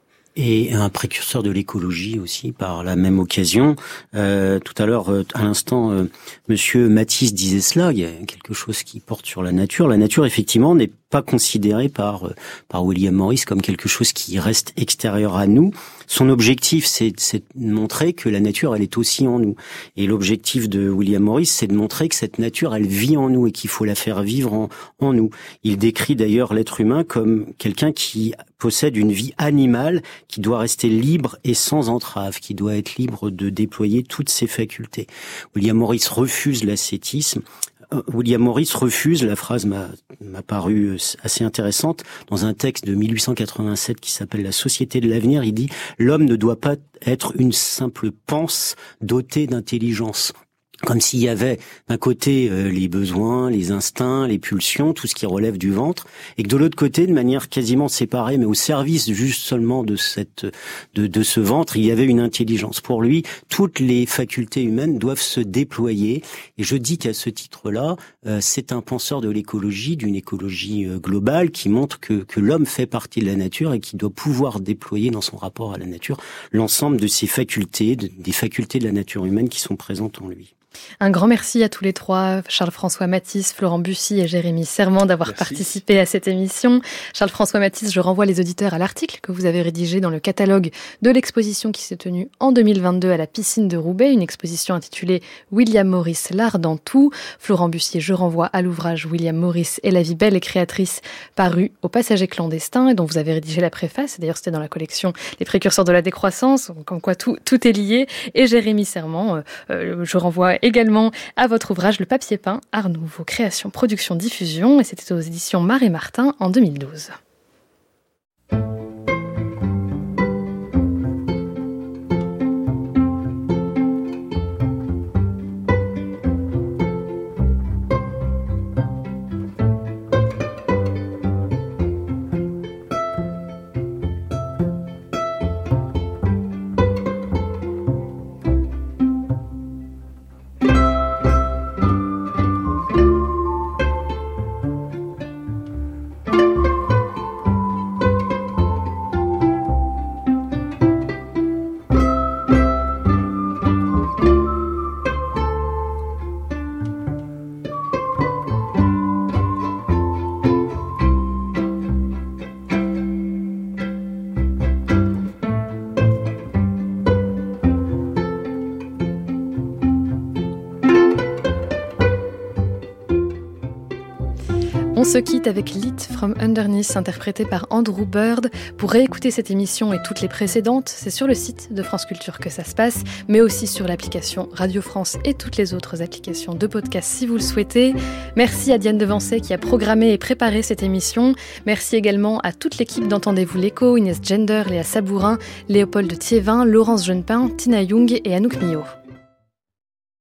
Et un précurseur de l'écologie aussi par la même occasion. Tout à l'heure, à l'instant, Monsieur Mathis disait cela, il y a quelque chose qui porte sur la nature. La nature, effectivement, n'est pas considérée par William Morris comme quelque chose qui reste extérieur à nous. Son objectif, c'est de montrer que la nature, elle est aussi en nous. Et l'objectif de William Morris, c'est de montrer que cette nature, elle vit en nous et qu'il faut la faire vivre en nous. Il décrit d'ailleurs l'être humain comme quelqu'un qui possède une vie animale, qui doit rester libre et sans entrave, qui doit être libre de déployer toutes ses facultés. William Morris refuse l'ascétisme. William Morris refuse, la phrase m'a paru assez intéressante, dans un texte de 1887 qui s'appelle La Société de l'avenir, il dit « L'homme ne doit pas être une simple panse dotée d'intelligence ». Comme s'il y avait d'un côté les besoins, les instincts, les pulsions, tout ce qui relève du ventre, et que de l'autre côté, de manière quasiment séparée, mais au service juste seulement de ce ventre, il y avait une intelligence. Pour lui, toutes les facultés humaines doivent se déployer. Et je dis qu'à ce titre-là, c'est un penseur de l'écologie, d'une écologie globale, qui montre que l'homme fait partie de la nature et qui doit pouvoir déployer dans son rapport à la nature l'ensemble de ses facultés, des facultés de la nature humaine qui sont présentes en lui. Un grand merci à tous les trois, Charles-François Mathis, Florent Bussy et Jérémy Serment d'avoir participé à cette émission. Charles-François Mathis, je renvoie les auditeurs à l'article que vous avez rédigé dans le catalogue de l'exposition qui s'est tenue en 2022 à la piscine de Roubaix, une exposition intitulée William Morris, l'art dans tout. Florent Bussy, je renvoie à l'ouvrage William Morris et la vie belle et créatrice paru au Passager clandestin et dont vous avez rédigé la préface. D'ailleurs, c'était dans la collection Les précurseurs de la décroissance, comme quoi tout est lié. Et Jérémy Serment, je renvoie également à votre ouvrage Le papier peint, art nouveau, création, production, diffusion, et c'était aux éditions Marais Martin en 2012. On se quitte avec Lit from Underneath, interprété par Andrew Bird. Pour réécouter cette émission et toutes les précédentes, c'est sur le site de France Culture que ça se passe, mais aussi sur l'application Radio France et toutes les autres applications de podcast si vous le souhaitez. Merci à Diane Devancey qui a programmé et préparé cette émission. Merci également à toute l'équipe d'Entendez-vous l'écho, Inès Gender, Léa Sabourin, Léopold Thiévin, Laurence Jeunepin, Tina Young et Anouk Millot.